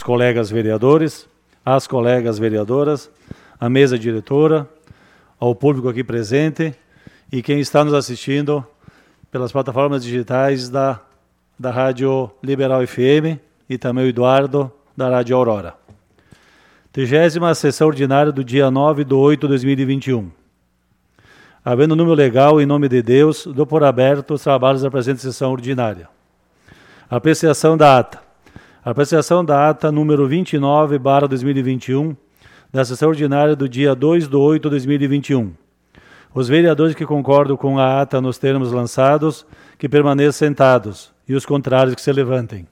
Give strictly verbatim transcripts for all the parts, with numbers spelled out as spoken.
colegas vereadores, às colegas vereadoras, à mesa diretora, ao público aqui presente e quem está nos assistindo pelas plataformas digitais da, da Rádio Liberal F M e também o Eduardo da Rádio Aurora. Trigésima sessão ordinária do dia nove de oito de dois mil e vinte e um. Havendo número legal, em nome de Deus, dou por aberto os trabalhos da presente sessão ordinária. Apreciação da ata. Apreciação da ata número vinte e nove barra dois mil e vinte e um, da sessão ordinária do dia dois de oito de dois mil e vinte e um. Os vereadores que concordam com a ata nos termos lançados, que permaneçam sentados, e os contrários que se levantem.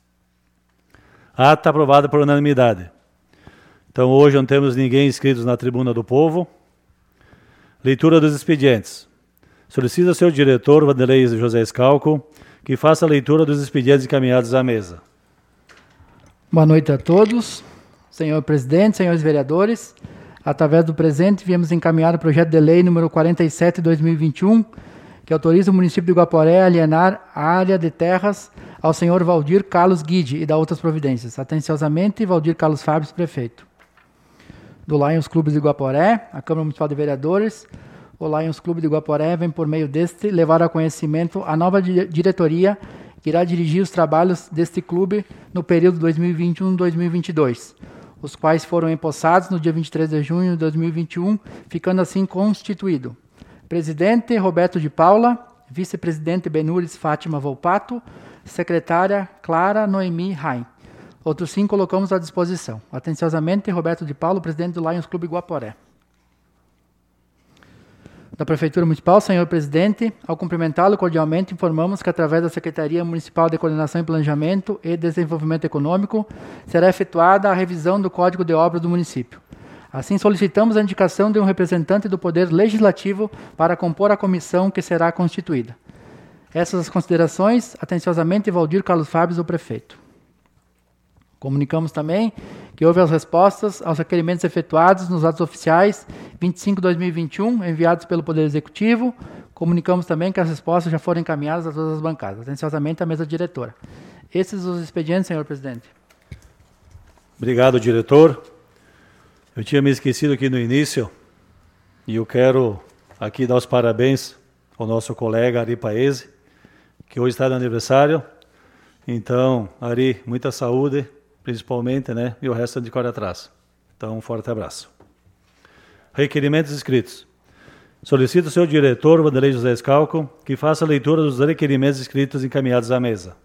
A ata aprovada por unanimidade. Então, hoje não temos ninguém inscrito na tribuna do povo. Leitura dos expedientes. Solicito ao senhor diretor, Vanderlei José Scalco, que faça a leitura dos expedientes encaminhados à mesa. Boa noite a todos. Senhor presidente, senhores vereadores, através do presente, viemos encaminhar o projeto de lei número quarenta e sete de dois mil e vinte e um, que autoriza o município de Guaporé a alienar a área de terras ao senhor Valdir Carlos Guide e da outras providências. Atenciosamente, Valdir Carlos Fábio, prefeito. Do Lions Clube de Guaporé, a Câmara Municipal de Vereadores, o Lions Clube de Guaporé vem, por meio deste, levar a conhecimento a nova diretoria que irá dirigir os trabalhos deste clube no período dois mil e vinte e um a dois mil e vinte e dois, os quais foram empossados no dia vinte e três de junho de dois mil e vinte e um, ficando assim constituído. Presidente Roberto de Paula, vice-presidente Benures Fátima Volpato, secretária Clara Noemi Rain. Outros cinco colocamos à disposição. Atenciosamente, Roberto de Paulo, presidente do Lions Clube Guaporé. Da Prefeitura Municipal, senhor presidente, ao cumprimentá-lo cordialmente, informamos que através da Secretaria Municipal de Coordenação e Planejamento e Desenvolvimento Econômico será efetuada a revisão do Código de Obras do município. Assim, solicitamos a indicação de um representante do Poder Legislativo para compor a comissão que será constituída. Essas as considerações, atenciosamente, Valdir Carlos Fábio, o prefeito. Comunicamos também que houve as respostas aos requerimentos efetuados nos atos oficiais vinte e cinco de dois mil e vinte e um, enviados pelo Poder Executivo. Comunicamos também que as respostas já foram encaminhadas a todas as bancadas, atenciosamente à mesa diretora. Esses os expedientes, senhor presidente. Obrigado, diretor. Eu tinha me esquecido aqui no início, e eu quero aqui dar os parabéns ao nosso colega Ari Paese, que hoje está de aniversário. Então, Ari, muita saúde, principalmente, né? E o resto de corre atrás. Então, um forte abraço. Requerimentos escritos. Solicito ao senhor diretor, Vanderlei José Scalco, que faça a leitura dos requerimentos escritos encaminhados à mesa.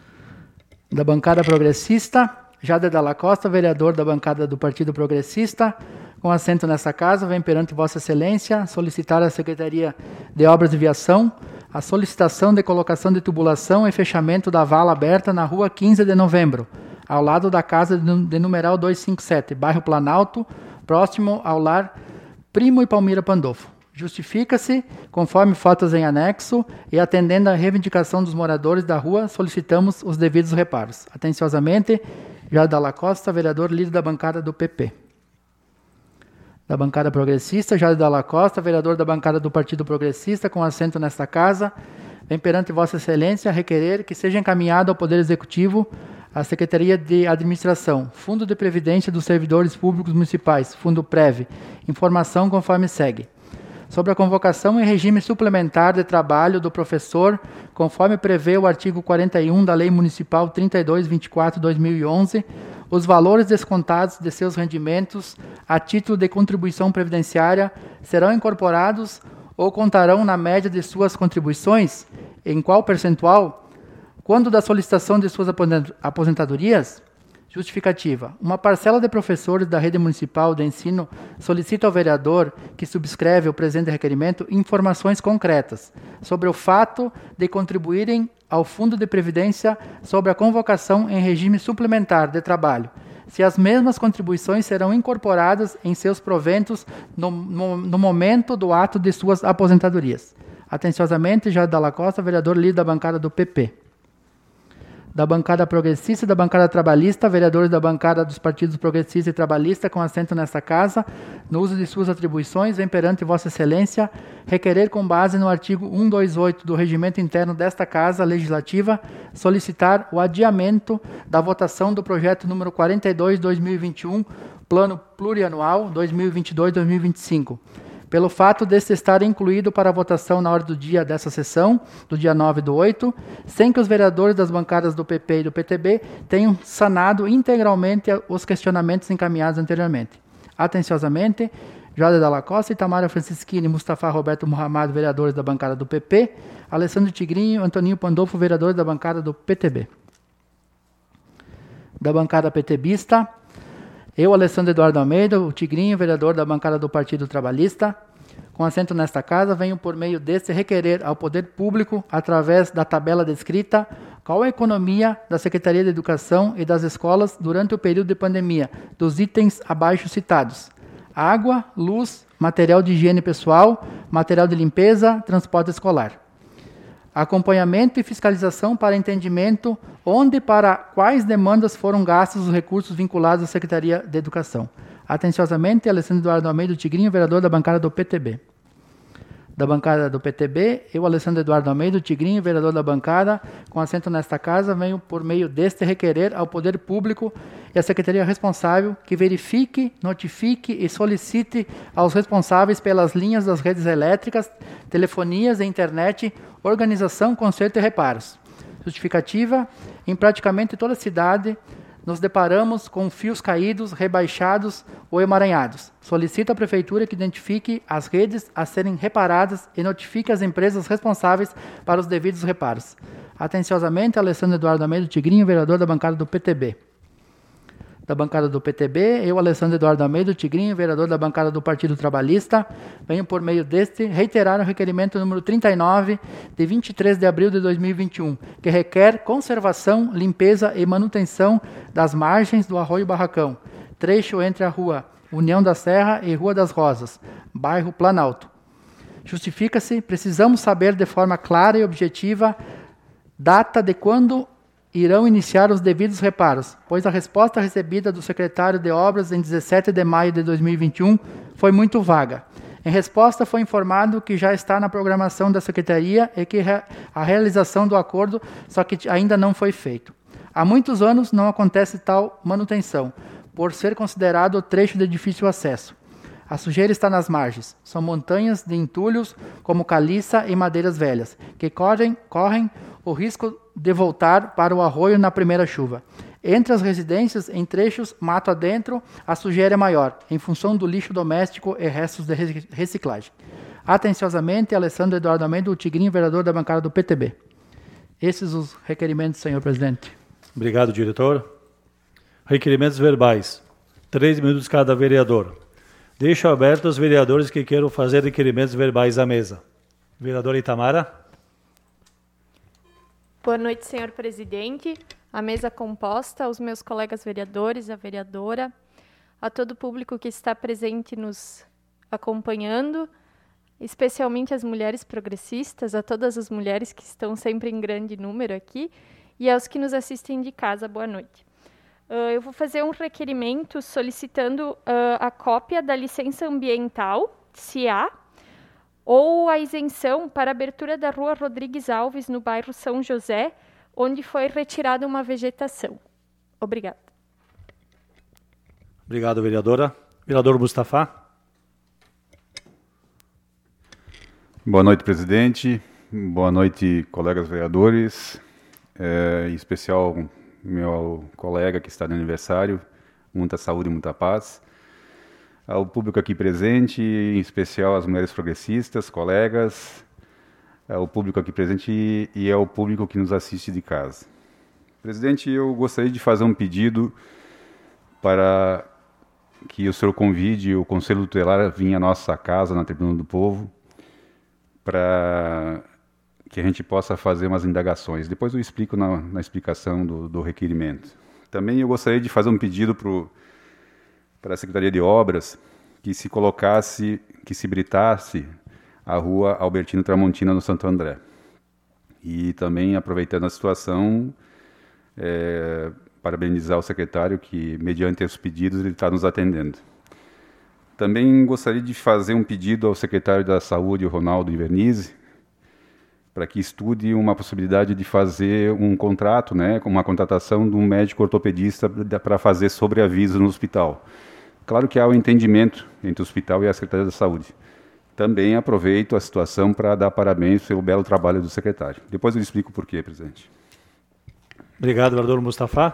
Da bancada progressista, Jader Dalla Costa, vereador da bancada do Partido Progressista, com assento nessa casa, vem perante Vossa Excelência solicitar à Secretaria de Obras de Viação a solicitação de colocação de tubulação e fechamento da vala aberta na rua quinze de novembro, ao lado da casa de numeral duzentos e cinquenta e sete, bairro Planalto, próximo ao lar Primo e Palmira Pandolfo. Justifica-se, conforme fotos em anexo, e atendendo à reivindicação dos moradores da rua, solicitamos os devidos reparos. Atenciosamente, Jader Dalla Costa, vereador líder da bancada do P P. Da bancada progressista, Jader Dalla Costa, vereador da bancada do Partido Progressista, com assento nesta casa, vem perante Vossa Excelência requerer que seja encaminhado ao Poder Executivo a Secretaria de Administração, Fundo de Previdência dos Servidores Públicos Municipais, Fundo Prev, informação conforme segue. Sobre a convocação em regime suplementar de trabalho do professor, conforme prevê o artigo quarenta e um da Lei Municipal trinta e dois, vinte e quatro de dois mil e onze, os valores descontados de seus rendimentos a título de contribuição previdenciária serão incorporados ou contarão na média de suas contribuições, em qual percentual, quando da solicitação de suas aposentadorias. Justificativa. Uma parcela de professores da rede municipal de ensino solicita ao vereador que subscreve o presente requerimento informações concretas sobre o fato de contribuírem ao Fundo de Previdência sobre a convocação em regime suplementar de trabalho, se as mesmas contribuições serão incorporadas em seus proventos no, no, no momento do ato de suas aposentadorias. Atenciosamente, Jader Dalla Costa, vereador líder da bancada do P P. da bancada progressista e da bancada trabalhista, vereadores da bancada dos partidos progressista e trabalhista com assento nesta casa, no uso de suas atribuições, vem perante Vossa Excelência requerer, com base no artigo cento e vinte e oito do Regimento Interno desta Casa Legislativa, solicitar o adiamento da votação do projeto número quarenta e dois, dois mil e vinte e um, Plano Plurianual dois mil e vinte e dois a dois mil e vinte e cinco, pelo fato deste estar incluído para a votação na hora do dia dessa sessão, do dia nove do oito, sem que os vereadores das bancadas do P P e do P T B tenham sanado integralmente os questionamentos encaminhados anteriormente. Atenciosamente, Jada Dalla Costa, Itamara Francischini, Mustafa Roberto Muhammad, vereadores da bancada do P P, Alessandro Tigrinho, Antoninho Pandolfo, vereadores da bancada do P T B. Da bancada PTBista, eu, Alessandro Eduardo Almeida, o Tigrinho, vereador da bancada do Partido Trabalhista, com assento nesta casa, venho por meio deste requerer ao Poder Público, através da tabela descrita, qual a economia da Secretaria de Educação e das escolas durante o período de pandemia, dos itens abaixo citados: água, luz, material de higiene pessoal, material de limpeza, transporte escolar. Acompanhamento e fiscalização para entendimento onde e para quais demandas foram gastos os recursos vinculados à Secretaria de Educação. Atenciosamente, Alessandro Eduardo Almeida Tigrinho, vereador da bancada do P T B. Da bancada do P T B, eu, Alessandro Eduardo Almeida Tigrinho, vereador da bancada, com assento nesta casa, venho por meio deste requerer ao Poder Público e à Secretaria responsável que verifique, notifique e solicite aos responsáveis pelas linhas das redes elétricas, telefonias e internet, organização, conserto e reparos. Justificativa: em praticamente toda a cidade nos deparamos com fios caídos, rebaixados ou emaranhados. Solicita à Prefeitura que identifique as redes a serem reparadas e notifique as empresas responsáveis para os devidos reparos. Atenciosamente, Alessandro Eduardo Almeida Tigrinho, vereador da bancada do P T B. Da bancada do P T B, eu, Alessandro Eduardo Almeida Tigrinho, vereador da bancada do Partido Trabalhista, venho por meio deste reiterar o requerimento número trinta e nove, de vinte e três de abril de dois mil e vinte e um, que requer conservação, limpeza e manutenção das margens do Arroio Barracão, trecho entre a Rua União da Serra e Rua das Rosas, bairro Planalto. Justifica-se: precisamos saber de forma clara e objetiva data de quando irão iniciar os devidos reparos, pois a resposta recebida do secretário de Obras em dezessete de maio de dois mil e vinte e um foi muito vaga. Em resposta, foi informado que já está na programação da Secretaria e que a realização do acordo, só que ainda não foi feito. Há muitos anos não acontece tal manutenção, por ser considerado o trecho de difícil acesso. A sujeira está nas margens. São montanhas de entulhos, como caliça e madeiras velhas, que correm, correm o risco de voltar para o arroio na primeira chuva. Entre as residências, em trechos mato adentro, a sujeira é maior, em função do lixo doméstico e restos de reciclagem. Atenciosamente, Alessandro Eduardo Almeida, o Tigrinho, vereador da bancada do P T B. Esses os requerimentos, senhor presidente. Obrigado, diretor. Requerimentos verbais. Três minutos cada vereador. Deixo aberto os vereadores que queiram fazer requerimentos verbais à mesa. Vereadora Itamara. Boa noite, senhor presidente, a mesa composta, aos meus colegas vereadores, a vereadora, a todo o público que está presente nos acompanhando, especialmente as mulheres progressistas, a todas as mulheres que estão sempre em grande número aqui, e aos que nos assistem de casa, boa noite. Uh, eu vou fazer um requerimento solicitando uh, a cópia da licença ambiental, se há, ou a isenção para a abertura da Rua Rodrigues Alves, no bairro São José, onde foi retirada uma vegetação. Obrigada. Obrigado, vereadora. Vereador Mustafa. Boa noite, presidente. Boa noite, colegas vereadores. É, em especial, meu colega que está de aniversário. Muita saúde e muita paz. Ao público aqui presente, em especial as mulheres progressistas, colegas, ao público aqui presente e ao público que nos assiste de casa. Presidente, eu gostaria de fazer um pedido para que o senhor convide o Conselho Tutelar a vir à nossa casa, na Tribuna do Povo, para que a gente possa fazer umas indagações. Depois eu explico na, na explicação do, do requerimento. Também eu gostaria de fazer um pedido para o para a Secretaria de Obras, que se colocasse, que se britasse a rua Albertino Tramontina no Santo André. E também, aproveitando a situação, é, parabenizar o secretário que, mediante os pedidos, ele está nos atendendo. Também gostaria de fazer um pedido ao secretário da Saúde, Ronaldo Invernizzi, para que estude uma possibilidade de fazer um contrato, né, com uma contratação de um médico ortopedista para fazer sobreaviso no hospital. Claro que há um entendimento entre o hospital e a Secretaria da Saúde. Também aproveito a situação para dar parabéns pelo belo trabalho do secretário. Depois eu explico por quê, presidente. Obrigado, vereador Mustafa.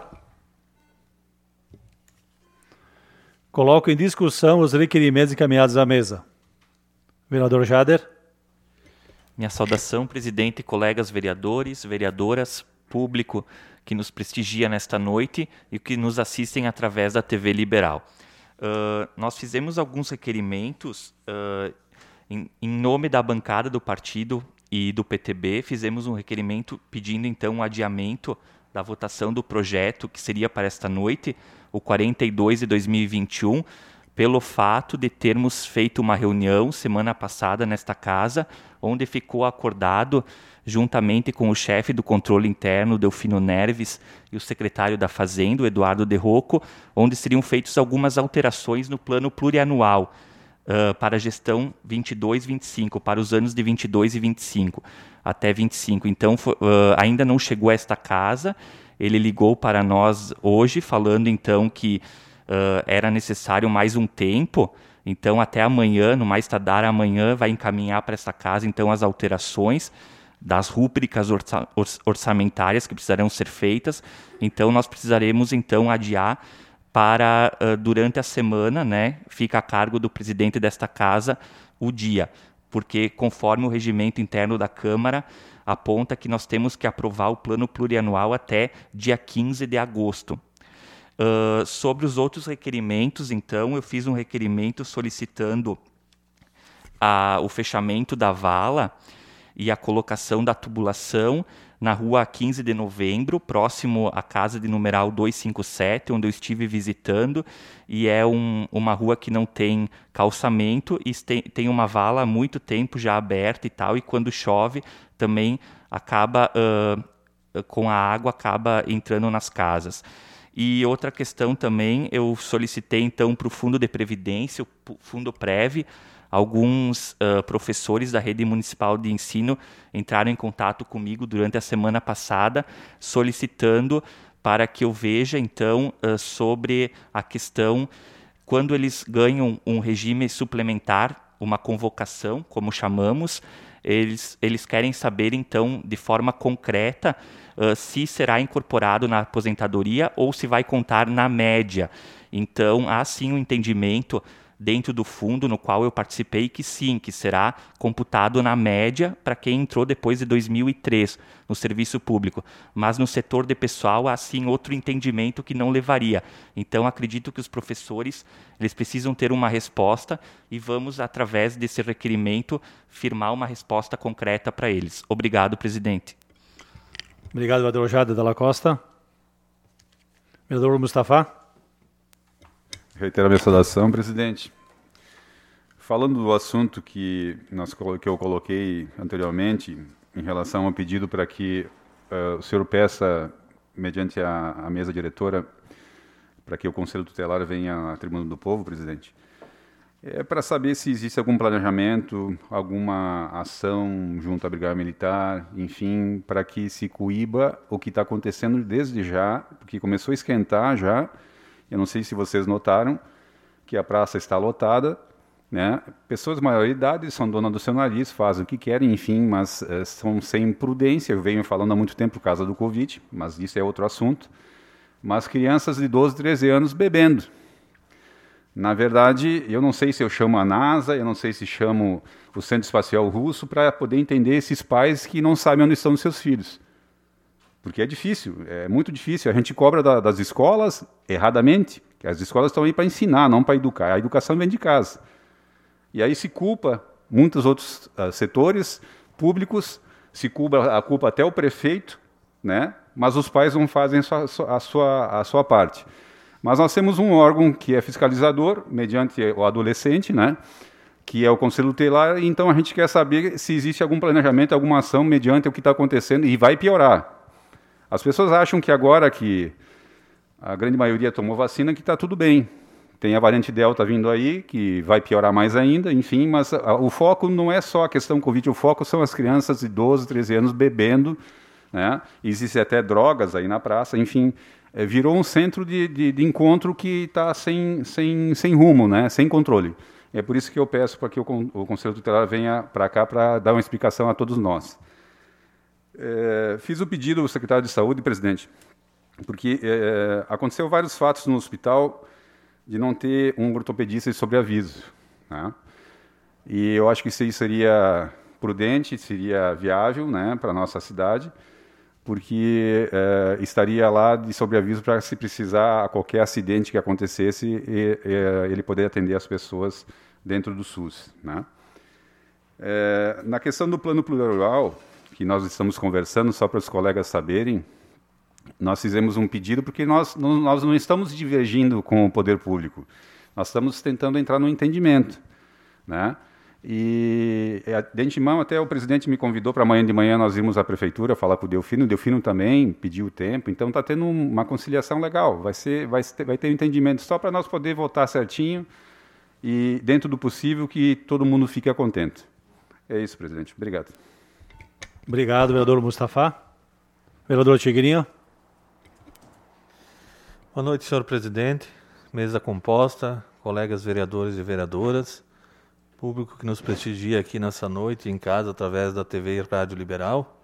Coloco em discussão os requerimentos encaminhados à mesa. Vereador Jader. Minha saudação, presidente, colegas vereadores, vereadoras, público que nos prestigia nesta noite e que nos assistem através da T V Liberal. Uh, nós fizemos alguns requerimentos uh, em, em nome da bancada do partido e do P T B, fizemos um requerimento pedindo então um adiamento da votação do projeto que seria para esta noite, o quarenta e dois de dois mil e vinte e um, pelo fato de termos feito uma reunião semana passada nesta casa, onde ficou acordado, juntamente com o chefe do controle interno, Delfino Neves, e o secretário da Fazenda, o Eduardo De Rocco, onde seriam feitas algumas alterações no plano plurianual uh, para a gestão vinte e dois vinte e cinco, para os anos de vinte e dois e vinte e cinco, até vinte e cinco. Então, uh, ainda não chegou a esta casa. Ele ligou para nós hoje, falando então que uh, era necessário mais um tempo. Então, até amanhã, no mais tardar amanhã, vai encaminhar para essa casa então as alterações das rúbricas orça orçamentárias que precisarão ser feitas. Então, nós precisaremos então adiar para uh, durante a semana, né? Fica a cargo do presidente desta casa o dia, porque conforme o regimento interno da Câmara aponta que nós temos que aprovar o plano plurianual até dia quinze de agosto. Uh, sobre os outros requerimentos, então, eu fiz um requerimento solicitando a, o fechamento da vala e a colocação da tubulação na rua quinze de novembro, próximo à casa de numeral duzentos e cinquenta e sete, onde eu estive visitando, e é um, uma rua que não tem calçamento e tem, tem uma vala há muito tempo já aberta e tal, e quando chove também acaba, uh, com a água, acaba entrando nas casas. E outra questão também, eu solicitei então para o Fundo de Previdência, o Fundo Prev, alguns uh, professores da rede municipal de ensino entraram em contato comigo durante a semana passada, solicitando para que eu veja então uh, sobre a questão, quando eles ganham um regime suplementar, uma convocação, como chamamos, eles, eles querem saber então de forma concreta Uh, se será incorporado na aposentadoria ou se vai contar na média. Então, há sim um entendimento dentro do fundo no qual eu participei que sim, que será computado na média para quem entrou depois de dois mil e três no serviço público. Mas no setor de pessoal há sim outro entendimento que não levaria. Então, acredito que os professores eles precisam ter uma resposta e vamos, através desse requerimento, firmar uma resposta concreta para eles. Obrigado, presidente. Obrigado, vereador Jader Dalla Costa. Vereador Mustafa. Reitero a minha saudação, presidente. Falando do assunto que, nós, que eu coloquei anteriormente, em relação ao pedido para que uh, o senhor peça, mediante a, a mesa diretora, para que o Conselho Tutelar venha à Tribuna do Povo, presidente, é para saber se existe algum planejamento, alguma ação junto à Brigada Militar, enfim, para que se coíba o que está acontecendo desde já, porque começou a esquentar já. Eu não sei se vocês notaram que a praça está lotada, né? Pessoas de maior idade são donas do seu nariz, fazem o que querem, enfim, mas é, são sem prudência. Eu venho falando há muito tempo por causa do Covid, mas isso é outro assunto. Mas crianças de doze, treze anos bebendo. Na verdade, eu não sei se eu chamo a NASA, eu não sei se chamo o Centro Espacial Russo para poder entender esses pais que não sabem onde estão os seus filhos. Porque é difícil, é muito difícil. A gente cobra da, das escolas erradamente, que as escolas estão aí para ensinar, não para educar. A educação vem de casa. E aí se culpa muitos outros uh, setores públicos, se culpa a culpa até o prefeito, né? Mas os pais não fazem a sua, a sua, a sua parte. Mas nós temos um órgão que é fiscalizador, mediante o adolescente, né? Que é o Conselho Tutelar, e então a gente quer saber se existe algum planejamento, alguma ação mediante o que está acontecendo, e vai piorar. As pessoas acham que agora que a grande maioria tomou vacina, que está tudo bem. Tem a variante Delta vindo aí, que vai piorar mais ainda, enfim, mas a, o foco não é só a questão Covid, o foco são as crianças de doze, treze anos bebendo, né? Existem até drogas aí na praça, enfim, é, virou um centro de, de, de encontro que está sem, sem, sem rumo, né? Sem controle. É por isso que eu peço para que o, o Conselho Tutelar venha para cá para dar uma explicação a todos nós. É, fiz o pedido ao secretário de Saúde, presidente, porque é, aconteceu vários fatos no hospital de não ter um ortopedista de sobreaviso, né? E eu acho que isso aí seria prudente, seria viável, né, para a nossa cidade, porque é, estaria lá de sobreaviso para, se precisar, a qualquer acidente que acontecesse, e, e, ele poder atender as pessoas dentro do SUS, né? É, na questão do plano plurianual, que nós estamos conversando, só para os colegas saberem, nós fizemos um pedido porque nós, nós não estamos divergindo com o poder público, nós estamos tentando entrar no entendimento, né? E de antemão até o presidente me convidou para amanhã de manhã nós irmos à prefeitura falar com o Delfino, o Delfino também pediu tempo, então está tendo uma conciliação legal, vai, ser, vai, ter, vai ter um entendimento só para nós poder votar certinho e dentro do possível que todo mundo fique contente. É isso, presidente. Obrigado. Obrigado, vereador Mustafa. Vereador Tigrinho. Boa noite, senhor presidente, mesa composta, colegas vereadores e vereadoras, público que nos prestigia aqui nessa noite em casa através da T V e Rádio Liberal,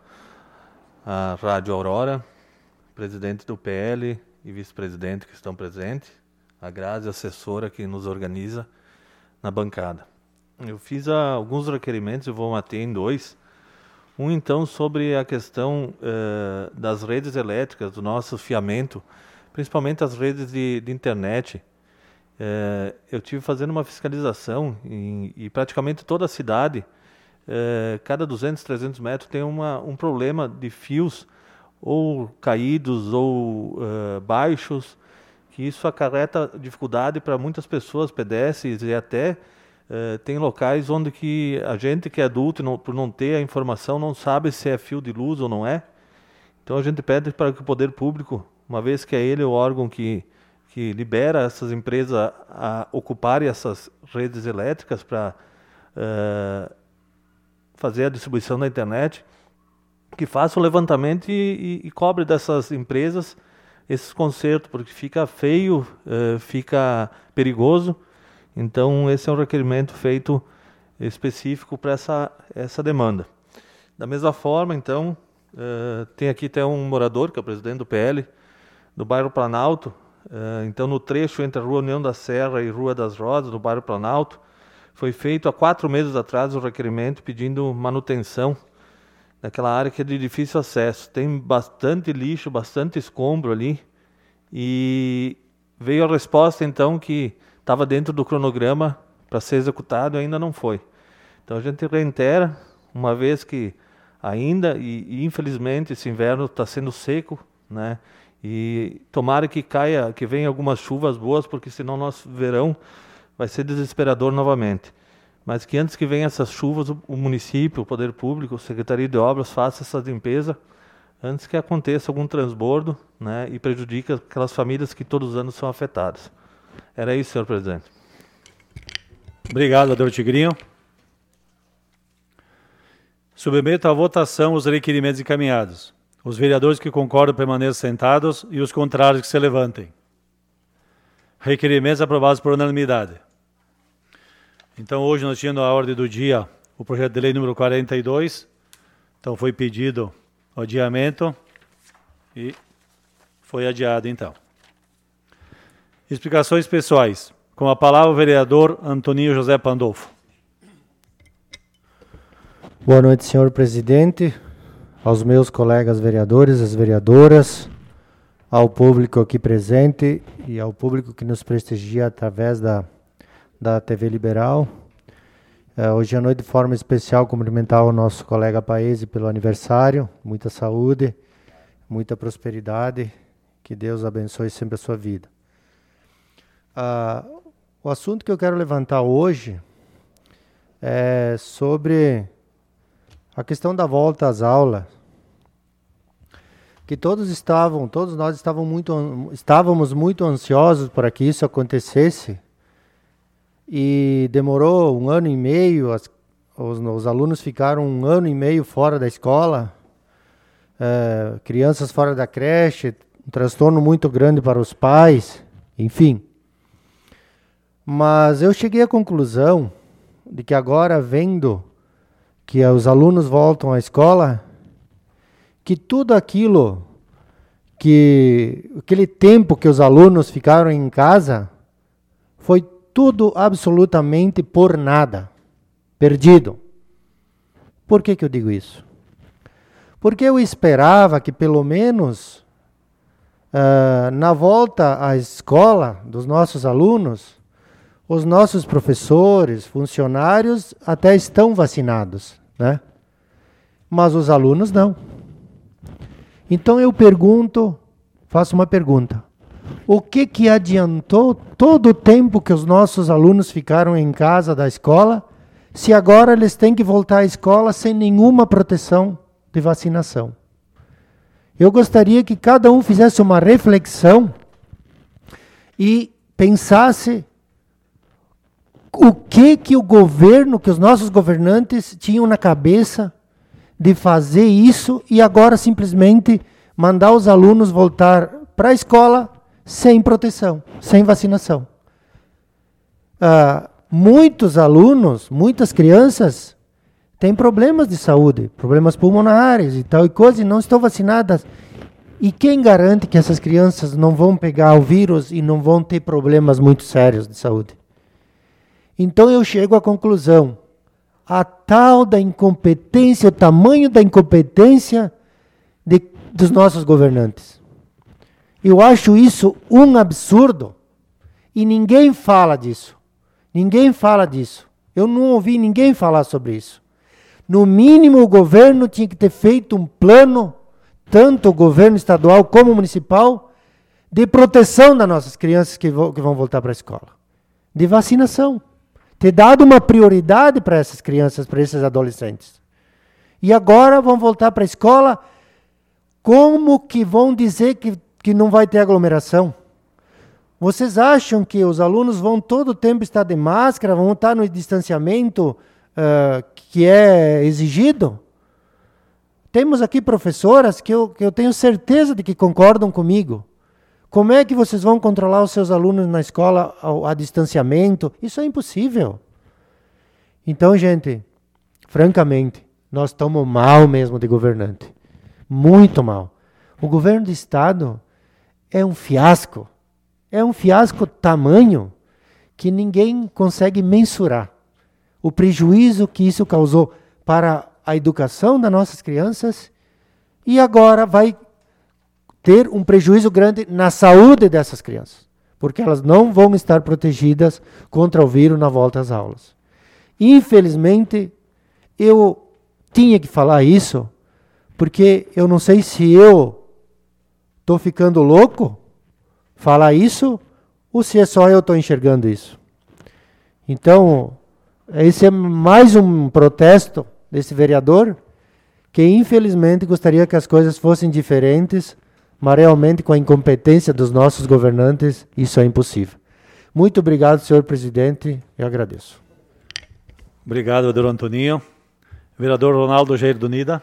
a Rádio Aurora, presidente do P L e vice-presidente que estão presentes, a Grazi, assessora que nos organiza na bancada. Eu fiz ah, alguns requerimentos, eu vou manter em dois. Um, então, sobre a questão uh, das redes elétricas, do nosso fiamento, principalmente as redes de, de internet. Uh, eu tive fazendo uma fiscalização em, e praticamente toda a cidade, uh, cada duzentos, trezentos metros, tem uma, um problema de fios ou caídos ou uh, baixos, que isso acarreta dificuldade para muitas pessoas, pedestres e até... Uh, tem locais onde que a gente que é adulto, não, por não ter a informação, não sabe se é fio de luz ou não é. Então a gente pede para que o poder público, uma vez que é ele o órgão que, que libera essas empresas a, a ocuparem essas redes elétricas para uh, fazer a distribuição da internet, que faça o levantamento e, e, e cobre dessas empresas esses consertos, porque fica feio, uh, fica perigoso. Então, esse é um requerimento feito específico para essa, essa demanda. Da mesma forma, então, uh, tem aqui até um morador, que é o presidente do P L, do bairro Planalto. Uh, então, no trecho entre a Rua União da Serra e Rua das Rosas, do bairro Planalto, foi feito há quatro meses atrás o requerimento pedindo manutenção daquela área que é de difícil acesso. Tem bastante lixo, bastante escombro ali. E veio a resposta, então, que estava dentro do cronograma para ser executado e ainda não foi. Então a gente reitera, uma vez que ainda, e, e infelizmente esse inverno está sendo seco, né? E tomara que caia, que venha algumas chuvas boas, porque senão nosso verão vai ser desesperador novamente. Mas que antes que venham essas chuvas, o, o município, o poder público, a Secretaria de Obras faça essa limpeza antes que aconteça algum transbordo, né? E prejudique aquelas famílias que todos os anos são afetadas. Era isso, senhor presidente. Obrigado, vereador Tigrinho. Submeto à votação os requerimentos encaminhados. Os vereadores que concordam permaneçam sentados e os contrários que se levantem. Requerimentos aprovados por unanimidade. Então, hoje nós tínhamos a ordem do dia o projeto de lei número quarenta e dois. Então, foi pedido o adiamento e foi adiado, então. Explicações pessoais. Com a palavra o vereador Antoninho José Pandolfo. Boa noite, senhor presidente, aos meus colegas vereadores, as vereadoras, ao público aqui presente e ao público que nos prestigia através da, da T V Liberal. É, hoje à noite, de forma especial, cumprimentar o nosso colega Paese pelo aniversário. Muita saúde, muita prosperidade. Que Deus abençoe sempre a sua vida. Ah, o assunto que eu quero levantar hoje é sobre a questão da volta às aulas, que todos estavam, todos nós estavam muito, estávamos muito ansiosos para que isso acontecesse, e demorou um ano e meio, as, os, os alunos ficaram um ano e meio fora da escola, é, crianças fora da creche, um transtorno muito grande para os pais, enfim. Mas eu cheguei à conclusão de que agora, vendo que os alunos voltam à escola, que tudo aquilo, que aquele tempo que os alunos ficaram em casa, foi tudo absolutamente por nada, perdido. Por que que eu digo isso? Porque eu esperava que pelo menos uh, na volta à escola dos nossos alunos, os nossos professores, funcionários até estão vacinados, né? Mas os alunos não. Então eu pergunto, faço uma pergunta. O que que adiantou todo o tempo que os nossos alunos ficaram em casa da escola, se agora eles têm que voltar à escola sem nenhuma proteção de vacinação? Eu gostaria que cada um fizesse uma reflexão e pensasse o que que o governo, que os nossos governantes tinham na cabeça de fazer isso e agora simplesmente mandar os alunos voltar para a escola sem proteção, sem vacinação. Ah, muitos alunos, muitas crianças têm problemas de saúde, problemas pulmonares e tal e coisa, e não estão vacinadas. E quem garante que essas crianças não vão pegar o vírus e não vão ter problemas muito sérios de saúde? Então eu chego à conclusão, a tal da incompetência, o tamanho da incompetência de, dos nossos governantes. Eu acho isso um absurdo e ninguém fala disso. Ninguém fala disso. Eu não ouvi ninguém falar sobre isso. No mínimo, o governo tinha que ter feito um plano, tanto o governo estadual como municipal, de proteção das nossas crianças que, vo- que vão voltar para a escola. De vacinação. Ter dado uma prioridade para essas crianças, para esses adolescentes. E agora vão voltar para a escola, como que vão dizer que, que não vai ter aglomeração? Vocês acham que os alunos vão todo o tempo estar de máscara, vão estar no distanciamento uh, que é exigido? Temos aqui professoras que eu, que eu tenho certeza de que concordam comigo. Como é que vocês vão controlar os seus alunos na escola a, a distanciamento? Isso é impossível. Então, gente, francamente, nós estamos mal mesmo de governante. Muito mal. O governo do Estado é um fiasco. É um fiasco tamanho que ninguém consegue mensurar. O prejuízo que isso causou para a educação das nossas crianças e agora vai ter um prejuízo grande na saúde dessas crianças, porque elas não vão estar protegidas contra o vírus na volta às aulas. Infelizmente, eu tinha que falar isso, porque eu não sei se eu estou ficando louco falar isso, ou se é só eu estou enxergando isso. Então, esse é mais um protesto desse vereador, que infelizmente gostaria que as coisas fossem diferentes, mas realmente com a incompetência dos nossos governantes, isso é impossível. Muito obrigado, senhor presidente, eu agradeço. Obrigado, vereador Antoninho. Vereador Ronaldo Jair do Nida.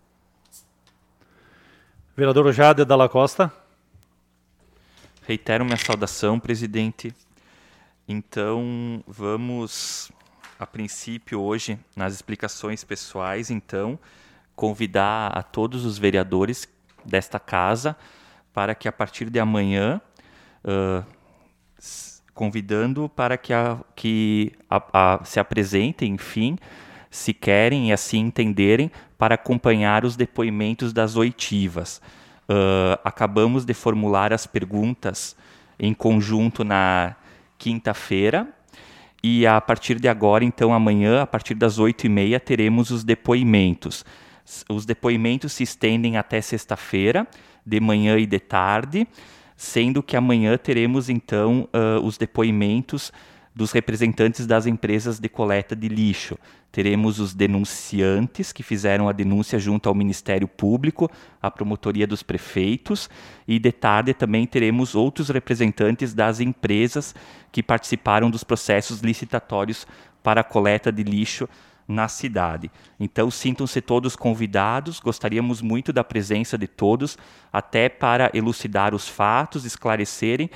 Vereador Jade Dalla Costa. Reitero minha saudação, presidente. Então, vamos, a princípio, hoje, nas explicações pessoais, então, convidar a todos os vereadores desta casa para que, a partir de amanhã, uh, convidando para que, a, que a, a, se apresentem, enfim, se querem e assim entenderem, para acompanhar os depoimentos das oitivas. Uh, acabamos de formular as perguntas em conjunto na quinta-feira e a partir de agora, então amanhã, a partir das oito e meia, teremos os depoimentos. Os depoimentos se estendem até sexta-feira, de manhã e de tarde, sendo que amanhã teremos então uh, os depoimentos dos representantes das empresas de coleta de lixo. Teremos os denunciantes que fizeram a denúncia junto ao Ministério Público, à Promotoria dos Prefeitos, e de tarde também teremos outros representantes das empresas que participaram dos processos licitatórios para a coleta de lixo na cidade. Então, sintam-se todos convidados, gostaríamos muito da presença de todos, até para elucidar os fatos, esclarecerem.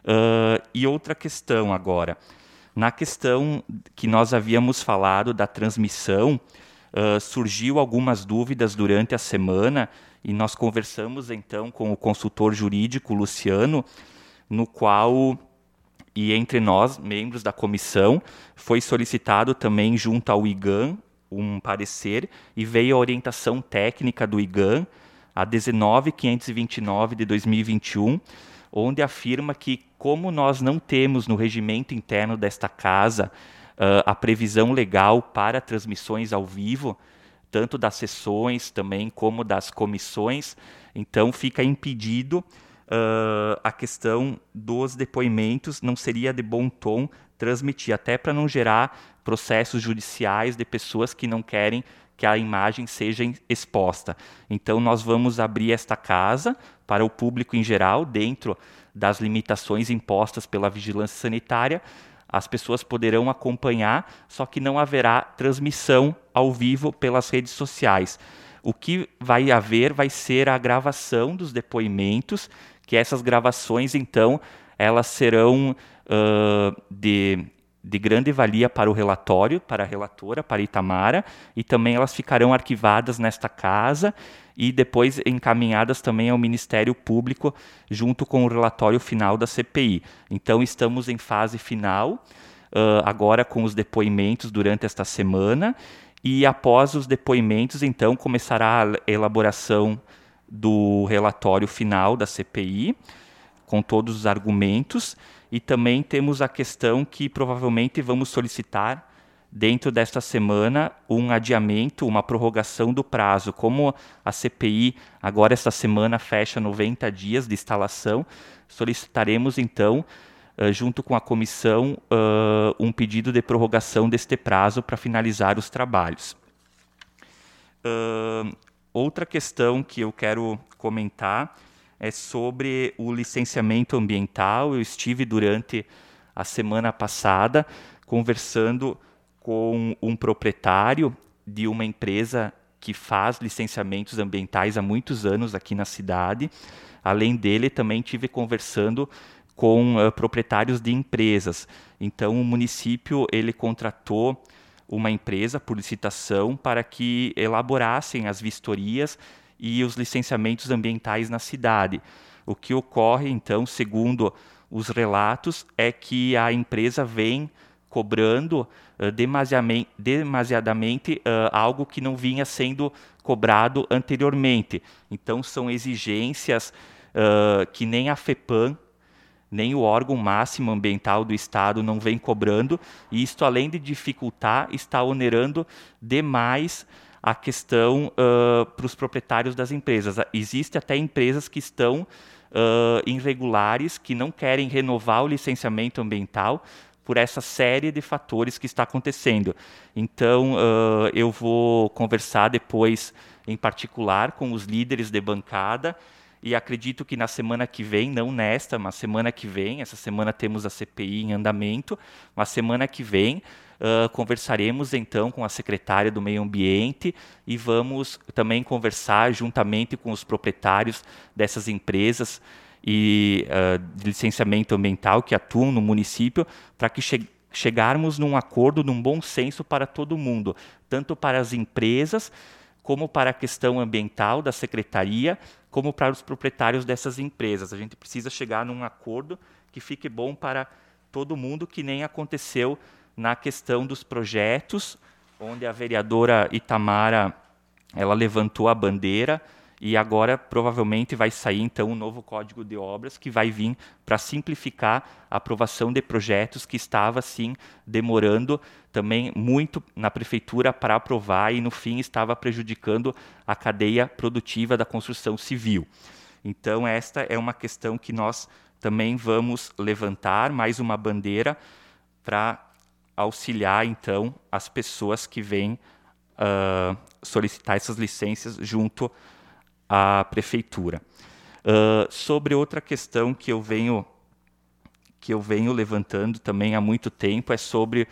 Uh, e outra questão agora, na questão que nós havíamos falado da transmissão, uh, surgiu algumas dúvidas durante a semana e nós conversamos então com o consultor jurídico Luciano, no qual, e entre nós, membros da comissão, foi solicitado também junto ao I G A N um parecer e veio a orientação técnica do I G A N, a dezenove mil quinhentos e vinte e nove de dois mil e vinte e um, onde afirma que, como nós não temos no regimento interno desta casa uh, a previsão legal para transmissões ao vivo, tanto das sessões também como das comissões, então fica impedido uh, a questão dos depoimentos, não seria de bom tom transmitir, até para não gerar processos judiciais de pessoas que não querem que a imagem seja exposta. Então, nós vamos abrir esta casa para o público em geral, dentro das limitações impostas pela vigilância sanitária. As pessoas poderão acompanhar, só que não haverá transmissão ao vivo pelas redes sociais. O que vai haver vai ser a gravação dos depoimentos, que essas gravações, então, elas serão uh, de... de grande valia para o relatório, para a relatora, para a Itamara, e também elas ficarão arquivadas nesta casa e depois encaminhadas também ao Ministério Público junto com o relatório final da C P I. Então, estamos em fase final, uh, agora com os depoimentos durante esta semana, e após os depoimentos, então, começará a elaboração do relatório final da C P I, com todos os argumentos, e também temos a questão que provavelmente vamos solicitar dentro desta semana um adiamento, uma prorrogação do prazo. Como a C P I agora esta semana fecha noventa dias de instalação, solicitaremos então, uh, junto com a comissão, uh, um pedido de prorrogação deste prazo para finalizar os trabalhos. Uh, outra questão que eu quero comentar é sobre o licenciamento ambiental. Eu estive durante a semana passada conversando com um proprietário de uma empresa que faz licenciamentos ambientais há muitos anos aqui na cidade. Além dele, também estive conversando com uh, proprietários de empresas. Então, o município ele contratou uma empresa por licitação para que elaborassem as vistorias e os licenciamentos ambientais na cidade. O que ocorre, então, segundo os relatos, é que a empresa vem cobrando uh, demasiadamente, demasiadamente uh, algo que não vinha sendo cobrado anteriormente. Então, são exigências uh, que nem a FEPAM, nem o órgão máximo ambiental do Estado não vem cobrando, e isto, além de dificultar, está onerando demais a questão uh, para os proprietários das empresas. Existem até empresas que estão uh, irregulares, que não querem renovar o licenciamento ambiental por essa série de fatores que está acontecendo. Então, uh, eu vou conversar depois, em particular, com os líderes de bancada, e acredito que na semana que vem, não nesta, mas semana que vem, essa semana temos a C P I em andamento, mas semana que vem, Uh, conversaremos então com a secretária do Meio Ambiente e vamos também conversar juntamente com os proprietários dessas empresas e uh, de licenciamento ambiental que atuam no município, para que che chegarmos num acordo, num bom senso para todo mundo, tanto para as empresas como para a questão ambiental da secretaria, como para os proprietários dessas empresas. A gente precisa chegar num acordo que fique bom para todo mundo, que nem aconteceu na questão dos projetos, onde a vereadora Itamara ela levantou a bandeira, e agora provavelmente vai sair então um novo Código de Obras que vai vir para simplificar a aprovação de projetos que estava assim demorando também muito na prefeitura para aprovar, e no fim estava prejudicando a cadeia produtiva da construção civil. Então, esta é uma questão que nós também vamos levantar, mais uma bandeira, para auxiliar, então, as pessoas que vêm uh, solicitar essas licenças junto à prefeitura. Uh, sobre outra questão que eu venho que eu venho levantando também há muito tempo é sobre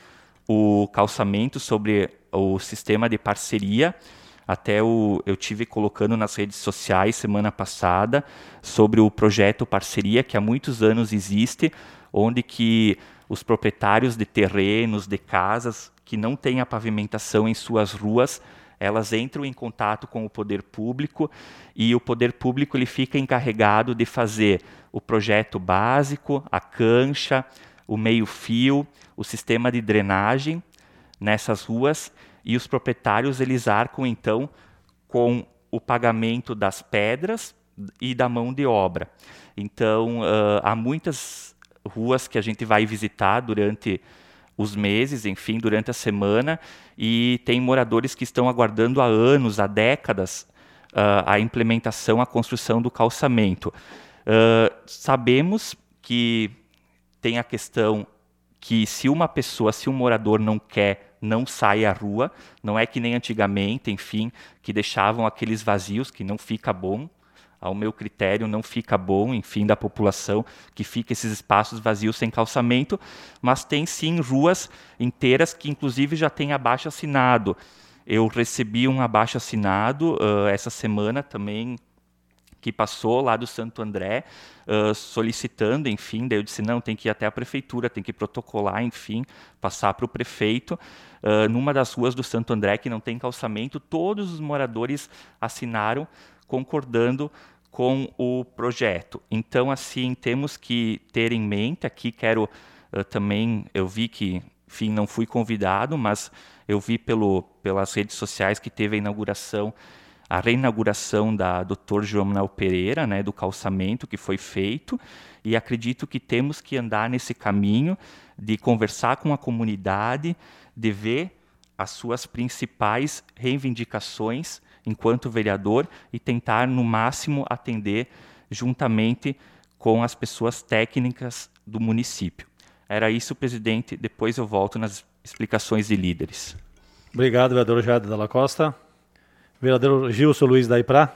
o calçamento, sobre o sistema de parceria. Até o, eu tive colocando nas redes sociais semana passada sobre o projeto Parceria, que há muitos anos existe, onde que os proprietários de terrenos, de casas que não têm a pavimentação em suas ruas, elas entram em contato com o poder público e o poder público ele fica encarregado de fazer o projeto básico, a cancha, o meio-fio, o sistema de drenagem nessas ruas, e os proprietários eles arcam então com o pagamento das pedras e da mão de obra. Então, uh, há muitas ruas que a gente vai visitar durante os meses, enfim, durante a semana, e tem moradores que estão aguardando há anos, há décadas, uh, a implementação, a construção do calçamento. Uh, sabemos que tem a questão que se uma pessoa, se um morador não quer, não sai à rua, não é que nem antigamente, enfim, que deixavam aqueles vazios, que não fica bom, ao meu critério não fica bom, enfim, da população, que fica esses espaços vazios sem calçamento, mas tem sim ruas inteiras que inclusive já tem abaixo-assinado. Eu recebi um abaixo-assinado uh, essa semana também, que passou lá do Santo André, uh, solicitando, enfim, daí eu disse, não, tem que ir até a prefeitura, tem que protocolar, enfim, passar para o prefeito. Uh, numa das ruas do Santo André, que não tem calçamento, todos os moradores assinaram, concordando com o projeto. Então, assim, temos que ter em mente, aqui quero uh, também, eu vi que, enfim, não fui convidado, mas eu vi pelo, pelas redes sociais que teve a inauguração, a reinauguração da doutor João Manuel Pereira, né, do calçamento que foi feito, e acredito que temos que andar nesse caminho de conversar com a comunidade, de ver as suas principais reivindicações enquanto vereador e tentar, no máximo, atender juntamente com as pessoas técnicas do município. Era isso, presidente. Depois eu volto nas explicações de líderes. Obrigado, vereador Jade Dalla Costa. Vereador Gilson Luiz Daiprá.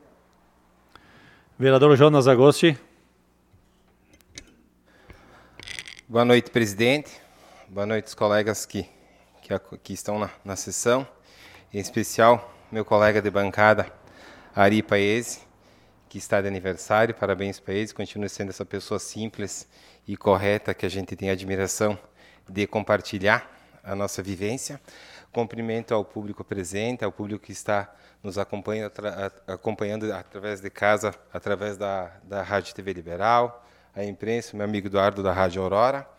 Vereador Jonas Agosti. Boa noite, presidente. Boa noite, os colegas que, que, que estão na, na sessão. Em especial, meu colega de bancada, Ari Paese, que está de aniversário. Parabéns, Paese. Continue sendo essa pessoa simples e correta que a gente tem admiração de compartilhar a nossa vivência. Cumprimento ao público presente, ao público que está nos acompanhando, acompanhando através de casa, através da, da Rádio T V Liberal, a imprensa, meu amigo Eduardo da Rádio Aurora.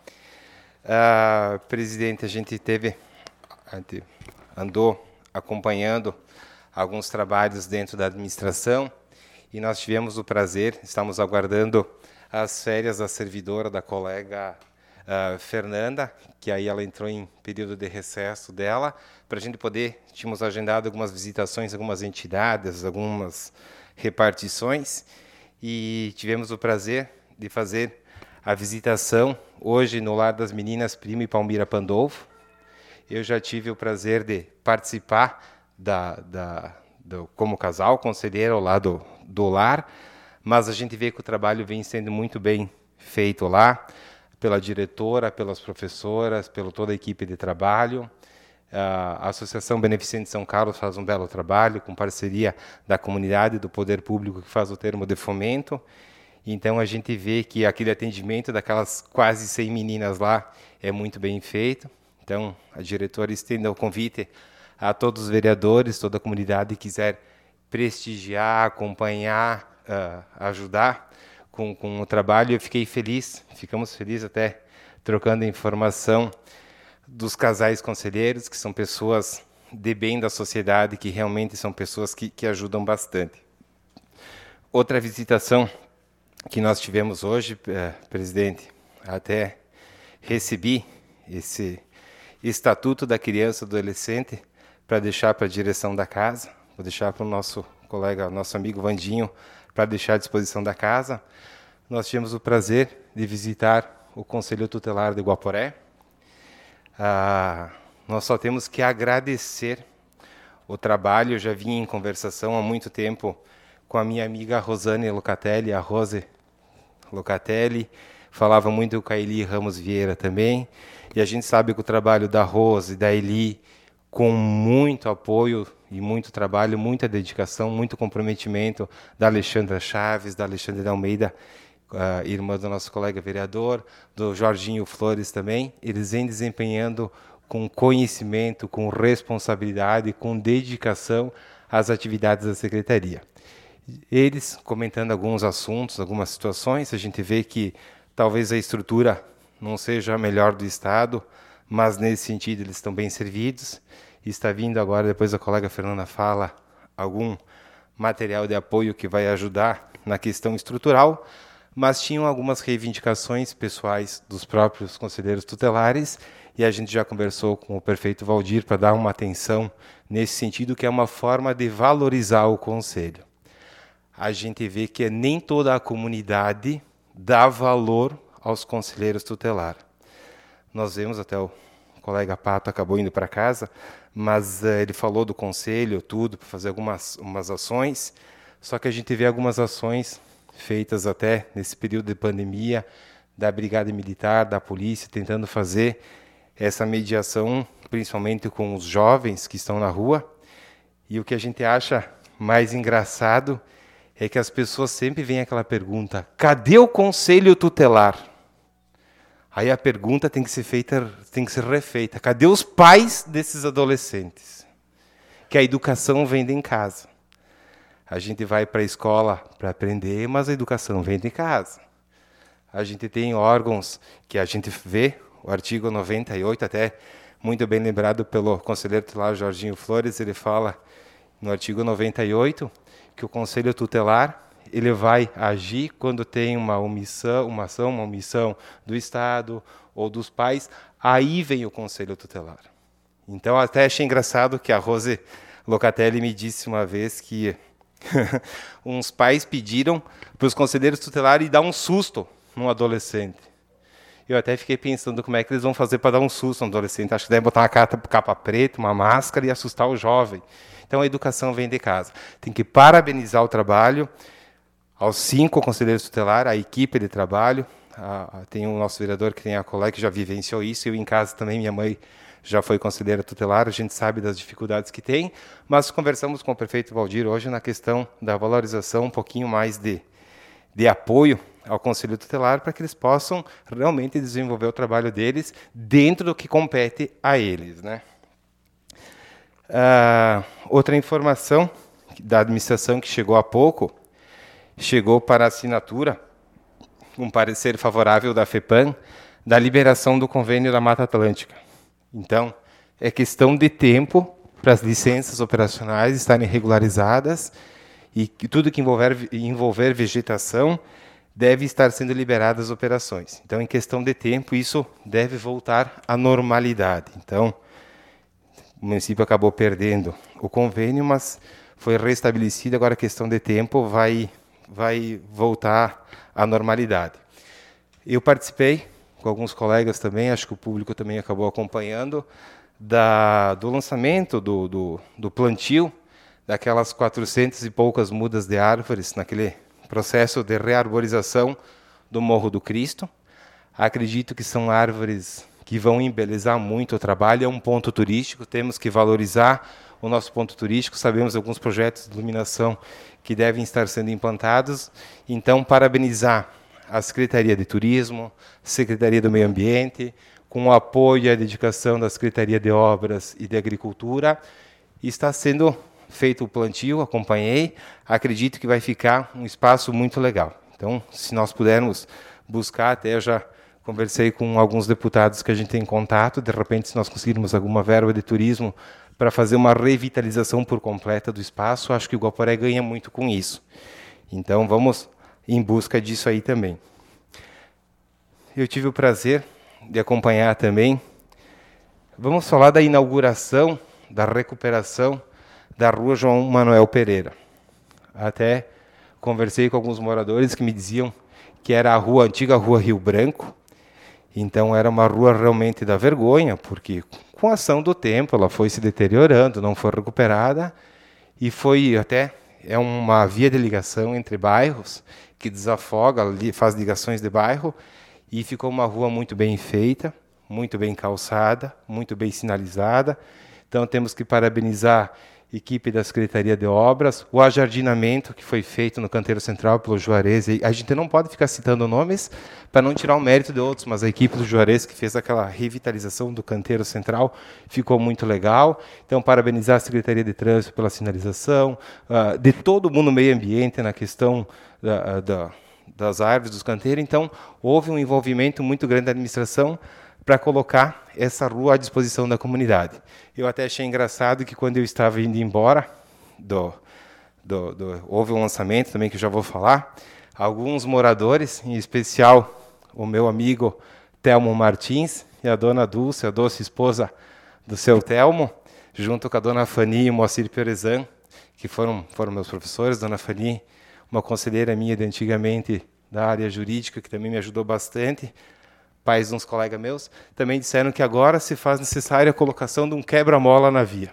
Uh, presidente, a gente teve, a gente andou acompanhando alguns trabalhos dentro da administração e nós tivemos o prazer, estamos aguardando as férias da servidora, da colega Uh, Fernanda, que aí ela entrou em período de recesso dela, para a gente poder, tínhamos agendado algumas visitações, algumas entidades, algumas repartições, e tivemos o prazer de fazer a visitação hoje no Lar das Meninas Prima e Palmira Pandolfo. Eu já tive o prazer de participar da, da, do, como casal, conselheiro ao lado do lar, mas a gente vê que o trabalho vem sendo muito bem feito lá, pela diretora, pelas professoras, pela toda a equipe de trabalho. A Associação Beneficente São Carlos faz um belo trabalho, com parceria da comunidade e do poder público, que faz o termo de fomento. Então, a gente vê que aquele atendimento daquelas quase cem meninas lá é muito bem feito. Então, a diretora estende o convite a todos os vereadores, toda a comunidade que quiser prestigiar, acompanhar, uh, ajudar Com, com o trabalho. Eu fiquei feliz, ficamos felizes até trocando informação dos casais conselheiros, que são pessoas de bem da sociedade, que realmente são pessoas que, que ajudam bastante. Outra visitação que nós tivemos hoje, eh, presidente, até recebi esse Estatuto da Criança e do Adolescente para deixar para a direção da casa, vou deixar para o nosso colega, nosso amigo Vandinho, para deixar à disposição da casa. Nós tivemos o prazer de visitar o Conselho Tutelar de Guaporé, Ah, nós só temos que agradecer o trabalho. Eu já vim em conversação há muito tempo com a minha amiga Rosane Locatelli, a Rose Locatelli, falava muito com a Eli Ramos Vieira também, e a gente sabe que o trabalho da Rose e da Eli, com muito apoio e muito trabalho, muita dedicação, muito comprometimento da Alexandra Chaves, da Alexandra de Almeida, a irmã do nosso colega vereador, do Jorginho Flores também, eles vêm desempenhando com conhecimento, com responsabilidade, com dedicação às atividades da Secretaria. Eles, comentando alguns assuntos, algumas situações, a gente vê que talvez a estrutura não seja a melhor do Estado, mas nesse sentido eles estão bem servidos. Está vindo agora, depois a colega Fernanda fala, algum material de apoio que vai ajudar na questão estrutural, mas tinham algumas reivindicações pessoais dos próprios conselheiros tutelares, e a gente já conversou com o prefeito Valdir para dar uma atenção nesse sentido, que é uma forma de valorizar o conselho. A gente vê que nem toda a comunidade dá valor aos conselheiros tutelares. Nós vemos, até o colega Pato acabou indo para casa, mas uh, ele falou do conselho, tudo, para fazer algumas umas ações, só que a gente vê algumas ações feitas até nesse período de pandemia, da Brigada Militar, da Polícia, tentando fazer essa mediação, principalmente com os jovens que estão na rua. E o que a gente acha mais engraçado é que as pessoas sempre vêm aquela pergunta: cadê o conselho tutelar? Aí a pergunta tem que ser feita, tem que ser refeita: cadê os pais desses adolescentes? Que a educação vem de em casa. A gente vai para a escola para aprender, mas a educação vem de casa. A gente tem órgãos que a gente vê, o artigo noventa e oito, até muito bem lembrado pelo conselheiro tutelar Jorginho Flores, ele fala no artigo noventa e oito que o conselho tutelar ele vai agir quando tem uma omissão, uma ação, uma omissão do Estado ou dos pais, aí vem o conselho tutelar. Então, até achei engraçado que a Rose Locatelli me disse uma vez que uns pais pediram para os conselheiros tutelares dar um susto num adolescente. Eu até fiquei pensando como é que eles vão fazer para dar um susto num adolescente. Acho que deve botar uma capa, capa preta, uma máscara e assustar o jovem. Então, a educação vem de casa. Tem que parabenizar o trabalho aos cinco conselheiros tutelares, a equipe de trabalho. A, a, tem o nosso vereador que tem a colega que já vivenciou isso. Eu em casa também, minha mãe já foi conselheira tutelar, a gente sabe das dificuldades que tem, mas conversamos com o prefeito Valdir hoje na questão da valorização, um pouquinho mais de, de apoio ao conselho tutelar para que eles possam realmente desenvolver o trabalho deles dentro do que compete a eles, né? Ah, outra informação da administração que chegou há pouco, chegou para assinatura um parecer favorável da FEPAM da liberação do convênio da Mata Atlântica. Então, é questão de tempo para as licenças operacionais estarem regularizadas e que tudo que envolver, envolver vegetação deve estar sendo liberadas as operações. Então, em questão de tempo, isso deve voltar à normalidade. Então, o município acabou perdendo o convênio, mas foi restabelecido, agora a questão de tempo vai, vai voltar à normalidade. Eu participei com alguns colegas também, acho que o público também acabou acompanhando, da, do lançamento do, do, do plantio daquelas quatrocentas e poucas mudas de árvores, naquele processo de rearborização do Morro do Cristo. Acredito que são árvores que vão embelezar muito o trabalho, é um ponto turístico, temos que valorizar o nosso ponto turístico, sabemos alguns projetos de iluminação que devem estar sendo implantados, então parabenizar a Secretaria de Turismo, Secretaria do Meio Ambiente, com o apoio e a dedicação da Secretaria de Obras e de Agricultura. Está sendo feito o plantio, acompanhei, acredito que vai ficar um espaço muito legal. Então, se nós pudermos buscar, até eu já conversei com alguns deputados que a gente tem contato, de repente, se nós conseguirmos alguma verba de turismo para fazer uma revitalização por completa do espaço, acho que o Guaporé ganha muito com isso. Então, vamos em busca disso aí também. Eu tive o prazer de acompanhar também. Vamos falar da inauguração, da recuperação da Rua João Manuel Pereira. Até conversei com alguns moradores que me diziam que era a rua, a antiga Rua Rio Branco, Então era uma rua realmente da vergonha, porque com a ação do tempo ela foi se deteriorando, não foi recuperada, e foi até é uma via de ligação entre bairros que desafoga, faz ligações de bairro, e ficou uma rua muito bem feita, muito bem calçada, muito bem sinalizada. Então temos que parabenizar a equipe da Secretaria de Obras, o ajardinamento que foi feito no canteiro central pelo Juarez. A gente não pode ficar citando nomes para não tirar o mérito de outros, mas a equipe do Juarez que fez aquela revitalização do canteiro central ficou muito legal. Então, parabenizar a Secretaria de Trânsito pela sinalização, uh, de todo mundo no meio ambiente na questão da, da, das árvores, dos canteiros. Então, houve um envolvimento muito grande da administração para colocar essa rua à disposição da comunidade. Eu até achei engraçado que quando eu estava indo embora, do, do, do, houve um lançamento também que eu já vou falar, alguns moradores, em especial o meu amigo Telmo Martins e a dona Dulce, a doce esposa do seu Telmo, junto com a dona Fani e o Moacir Perezan, que foram, foram meus professores. Dona Fani, uma conselheira minha de antigamente da área jurídica, que também me ajudou bastante, pais de uns colegas meus, também disseram que agora se faz necessária a colocação de um quebra-mola na via,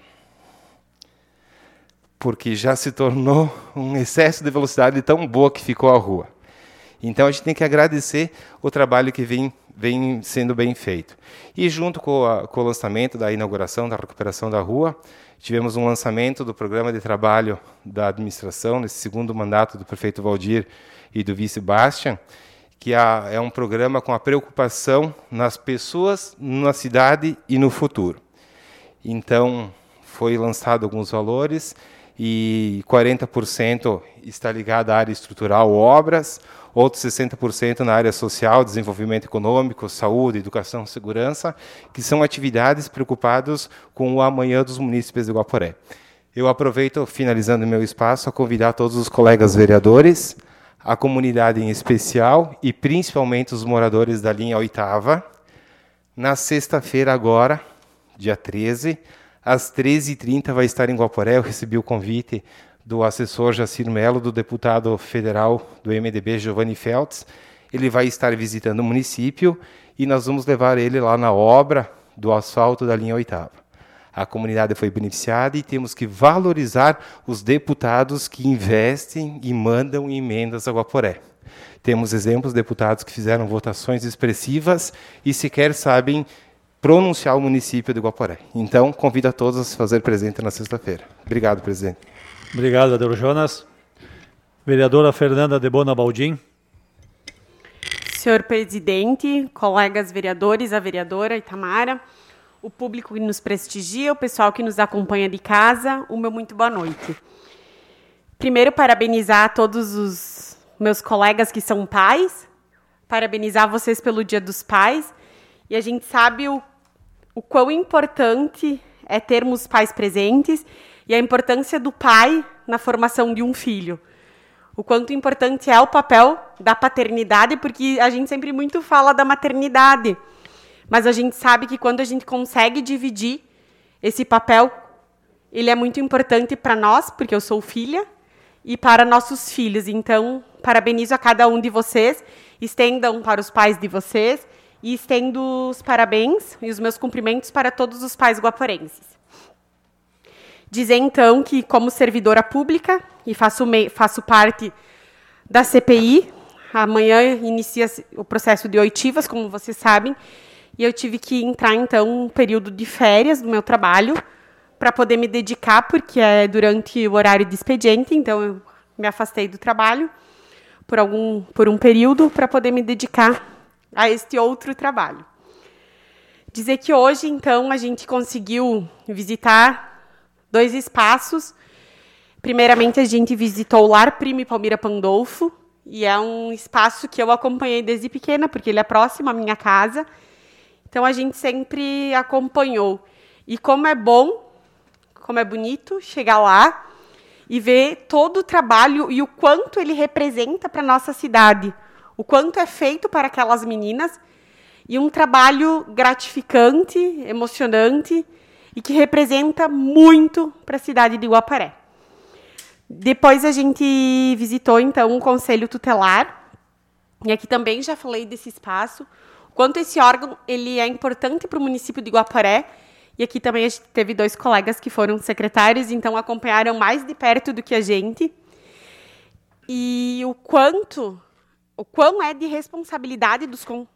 porque já se tornou um excesso de velocidade tão boa que ficou a rua. Então a gente tem que agradecer o trabalho que vem, vem sendo bem feito. E junto com, a, com o lançamento da inauguração, da recuperação da rua, tivemos um lançamento do programa de trabalho da administração, nesse segundo mandato do prefeito Valdir e do vice Bastian, que é um programa com a preocupação nas pessoas, na cidade e no futuro. Então, foi lançado alguns valores e quarenta por cento está ligado à área estrutural, obras, outros sessenta por cento na área social, desenvolvimento econômico, saúde, educação, segurança, que são atividades preocupadas com o amanhã dos munícipes de Guaporé. Eu aproveito, finalizando meu espaço, a convidar todos os colegas vereadores, a comunidade em especial e principalmente os moradores da linha oitava, na sexta-feira agora, dia treze, às treze e trinta vai estar em Guaporé. Eu recebi o convite do assessor Jacir Melo, do deputado federal do M D B, Giovanni Feltz. Ele vai estar visitando o município e nós vamos levar ele lá na obra do asfalto da linha oitava. A comunidade foi beneficiada e temos que valorizar os deputados que investem e mandam emendas a Guaporé. Temos exemplos de deputados que fizeram votações expressivas e sequer sabem pronunciar o município de Guaporé. Então, convido a todos a se fazer presente na sexta-feira. Obrigado, presidente. Obrigado, Adel Jonas. Vereadora Fernanda de Bona Baldin. Senhor presidente, colegas vereadores, a vereadora Itamara, o público que nos prestigia, o pessoal que nos acompanha de casa, o meu muito boa noite. Primeiro, parabenizar todos os meus colegas que são pais, parabenizar vocês pelo Dia dos Pais, e a gente sabe o, o quão importante é termos pais presentes e a importância do pai na formação de um filho. O quanto importante é o papel da paternidade, porque a gente sempre muito fala da maternidade, mas a gente sabe que quando a gente consegue dividir esse papel, ele é muito importante para nós, porque eu sou filha, e para nossos filhos. Então, parabenizo a cada um de vocês, estendam para os pais de vocês, e estendo os parabéns e os meus cumprimentos para todos os pais guaporenses. Dizer, então, que como servidora pública, e faço, me, faço parte da C P I, amanhã inicia o processo de oitivas, como vocês sabem, e eu tive que entrar, então, um período de férias do meu trabalho para poder me dedicar, porque é durante o horário de expediente, então eu me afastei do trabalho por, algum, por um período para poder me dedicar a este outro trabalho. Dizer que hoje, então, a gente conseguiu visitar dois espaços. Primeiramente, a gente visitou o Lar Prime Palmira Pandolfo, e é um espaço que eu acompanhei desde pequena, porque ele é próximo à minha casa. Então, a gente sempre acompanhou. E como é bom, como é bonito chegar lá e ver todo o trabalho e o quanto ele representa para a nossa cidade, o quanto é feito para aquelas meninas, e um trabalho gratificante, emocionante, e que representa muito para a cidade de Guaporé. Depois a gente visitou, então, um conselho tutelar, e aqui também já falei desse espaço, quanto esse órgão ele é importante para o município de Guaporé. E aqui também a gente teve dois colegas que foram secretários, então acompanharam mais de perto do que a gente. E o quanto, o quão é de responsabilidade dos con...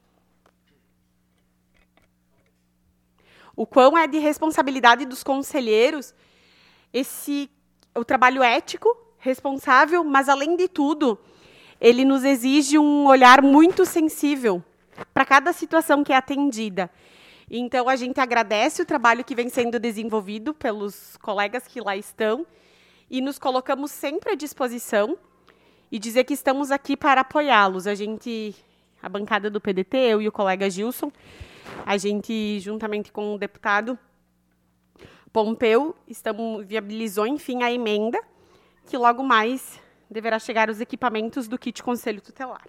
o quão é de responsabilidade dos conselheiros esse o trabalho ético, responsável, mas além de tudo, ele nos exige um olhar muito sensível para cada situação que é atendida. Então, a gente agradece o trabalho que vem sendo desenvolvido pelos colegas que lá estão e nos colocamos sempre à disposição e dizer que estamos aqui para apoiá-los. A gente, a bancada do P D T, eu e o colega Gilson, a gente, juntamente com o deputado Pompeu, estamos, viabilizou, enfim, a emenda que logo mais deverá chegar os equipamentos do kit Conselho Tutelar.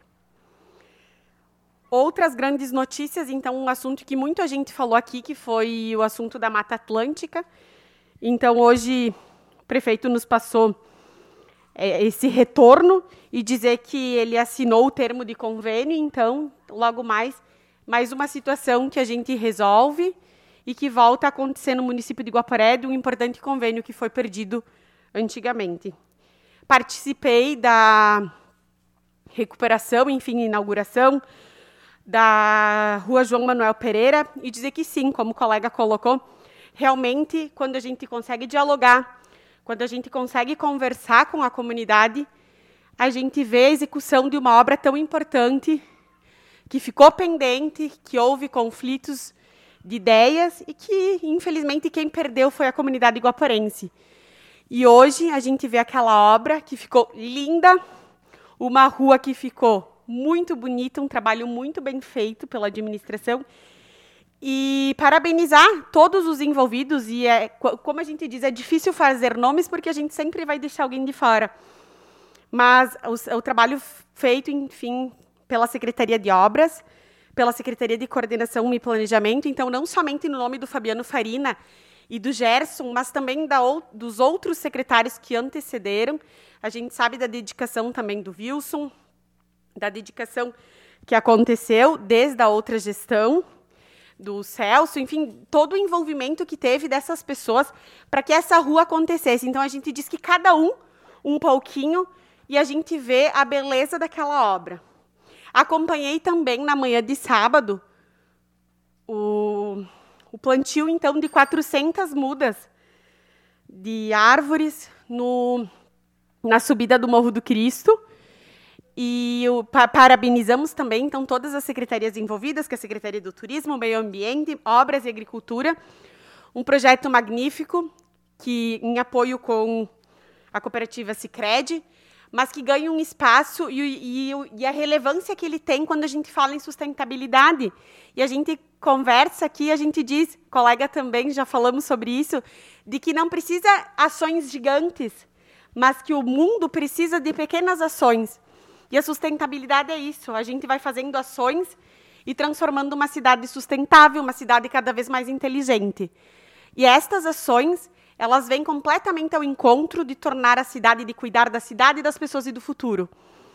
Outras grandes notícias, então, um assunto que muita gente falou aqui, que foi o assunto da Mata Atlântica. Então, hoje, o prefeito nos passou é, esse retorno e dizer que ele assinou o termo de convênio. Então, logo mais, mais uma situação que a gente resolve e que volta a acontecer no município de Guaporé, de um importante convênio que foi perdido antigamente. Participei da recuperação, enfim, inauguração da Rua João Manuel Pereira e dizer que sim, como o colega colocou, realmente, quando a gente consegue dialogar, quando a gente consegue conversar com a comunidade, a gente vê a execução de uma obra tão importante, que ficou pendente, que houve conflitos de ideias e que, infelizmente, quem perdeu foi a comunidade guaporense. E hoje a gente vê aquela obra que ficou linda, uma rua que ficou muito bonita, um trabalho muito bem feito pela administração. E parabenizar todos os envolvidos. E, é, como a gente diz, é difícil fazer nomes porque a gente sempre vai deixar alguém de fora. Mas o, o trabalho feito, enfim, pela Secretaria de Obras, pela Secretaria de Coordenação e Planejamento, então não somente no nome do Fabiano Farina e do Gerson, mas também da, dos outros secretários que antecederam. A gente sabe da dedicação também do Wilson, da dedicação que aconteceu desde a outra gestão, do Celso, enfim, todo o envolvimento que teve dessas pessoas para que essa rua acontecesse. Então, a gente diz que cada um, um pouquinho, e a gente vê a beleza daquela obra. Acompanhei também, na manhã de sábado, o, o plantio, então, de quatrocentas mudas de árvores no, na subida do Morro do Cristo. E o, pa, parabenizamos também, então, todas as secretarias envolvidas, que é a Secretaria do Turismo, Meio Ambiente, Obras e Agricultura. Um projeto magnífico, que, em apoio com a cooperativa Sicredi, mas que ganha um espaço e, e, e a relevância que ele tem quando a gente fala em sustentabilidade. E a gente conversa aqui, a gente diz, colega também, já falamos sobre isso, de que não precisa ações gigantes, mas que o mundo precisa de pequenas ações. E a sustentabilidade é isso, a gente vai fazendo ações e transformando uma cidade sustentável, uma cidade cada vez mais inteligente. E estas ações, elas vêm completamente ao encontro de tornar a cidade, de cuidar da cidade, das pessoas e do futuro.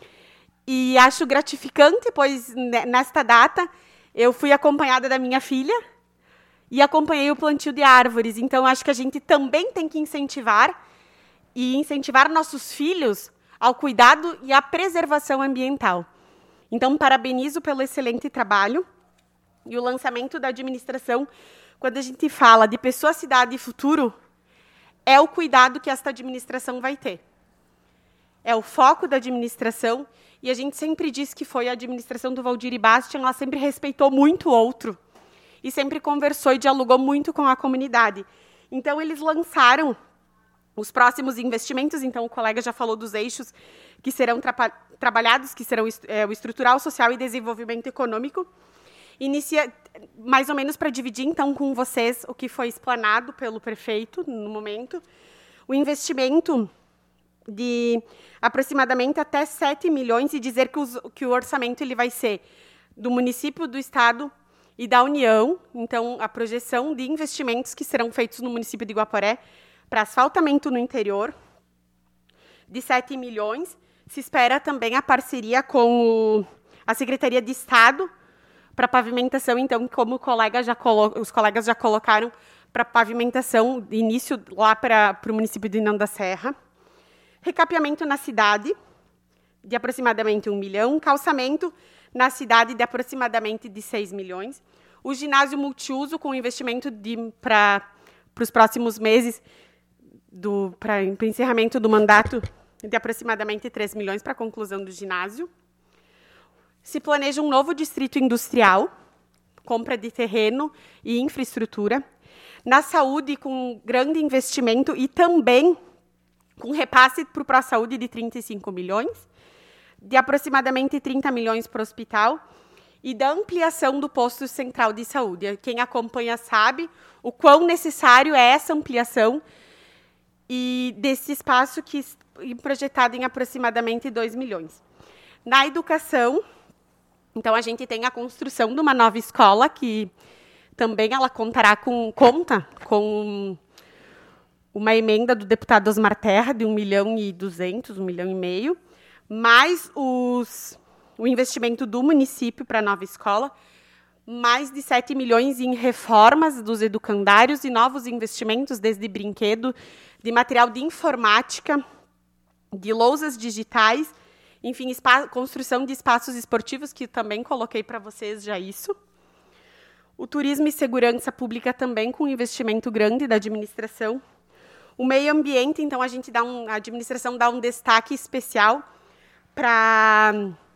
E acho gratificante, pois nesta data eu fui acompanhada da minha filha e acompanhei o plantio de árvores. Então, acho que a gente também tem que incentivar e incentivar nossos filhos ao cuidado e à preservação ambiental. Então, parabenizo pelo excelente trabalho e o lançamento da administração. Quando a gente fala de pessoa, cidade e futuro, é o cuidado que esta administração vai ter. É o foco da administração, e a gente sempre diz que foi a administração do Valdir Bastian, ela sempre respeitou muito o outro, e sempre conversou e dialogou muito com a comunidade. Então, eles lançaram os próximos investimentos, então o colega já falou dos eixos que serão tra trabalhados, que serão é, o estrutural, social e desenvolvimento econômico. Inicia mais ou menos para dividir, então, com vocês o que foi explanado pelo prefeito no momento. O investimento de aproximadamente até sete milhões e dizer que, os, que o orçamento ele vai ser do município, do estado e da União. Então, a projeção de investimentos que serão feitos no município de Guaporé para asfaltamento no interior, de sete milhões. Se espera também a parceria com o, a Secretaria de Estado para pavimentação, então, como colega já colo- os colegas já colocaram, para pavimentação, início lá para o município de Inhão da Serra. Recapeamento na cidade, de aproximadamente um milhão. Calçamento na cidade, de aproximadamente de seis milhões. O ginásio multiuso, com investimento para os próximos meses, para o encerramento do mandato, de aproximadamente três milhões para a conclusão do ginásio. Se planeja um novo distrito industrial, compra de terreno e infraestrutura. Na saúde, com grande investimento e também com repasse para o ProSaúde de trinta e cinco milhões, de aproximadamente trinta milhões para o hospital e da ampliação do posto central de saúde. Quem acompanha sabe o quão necessário é essa ampliação e desse espaço que é projetado em aproximadamente dois milhões. Na educação, então, a gente tem a construção de uma nova escola, que também ela contará com, conta com uma emenda do deputado Osmar Terra, de um milhão e duzentos, um milhão e meio, mais os, o investimento do município para a nova escola, mais de sete milhões em reformas dos educandários e novos investimentos, desde brinquedo, de material de informática, de lousas digitais, enfim, construção de espaços esportivos, que também coloquei para vocês já isso. O turismo e segurança pública também, com investimento grande da administração. O meio ambiente, então, a gente dá um, a administração dá um destaque especial para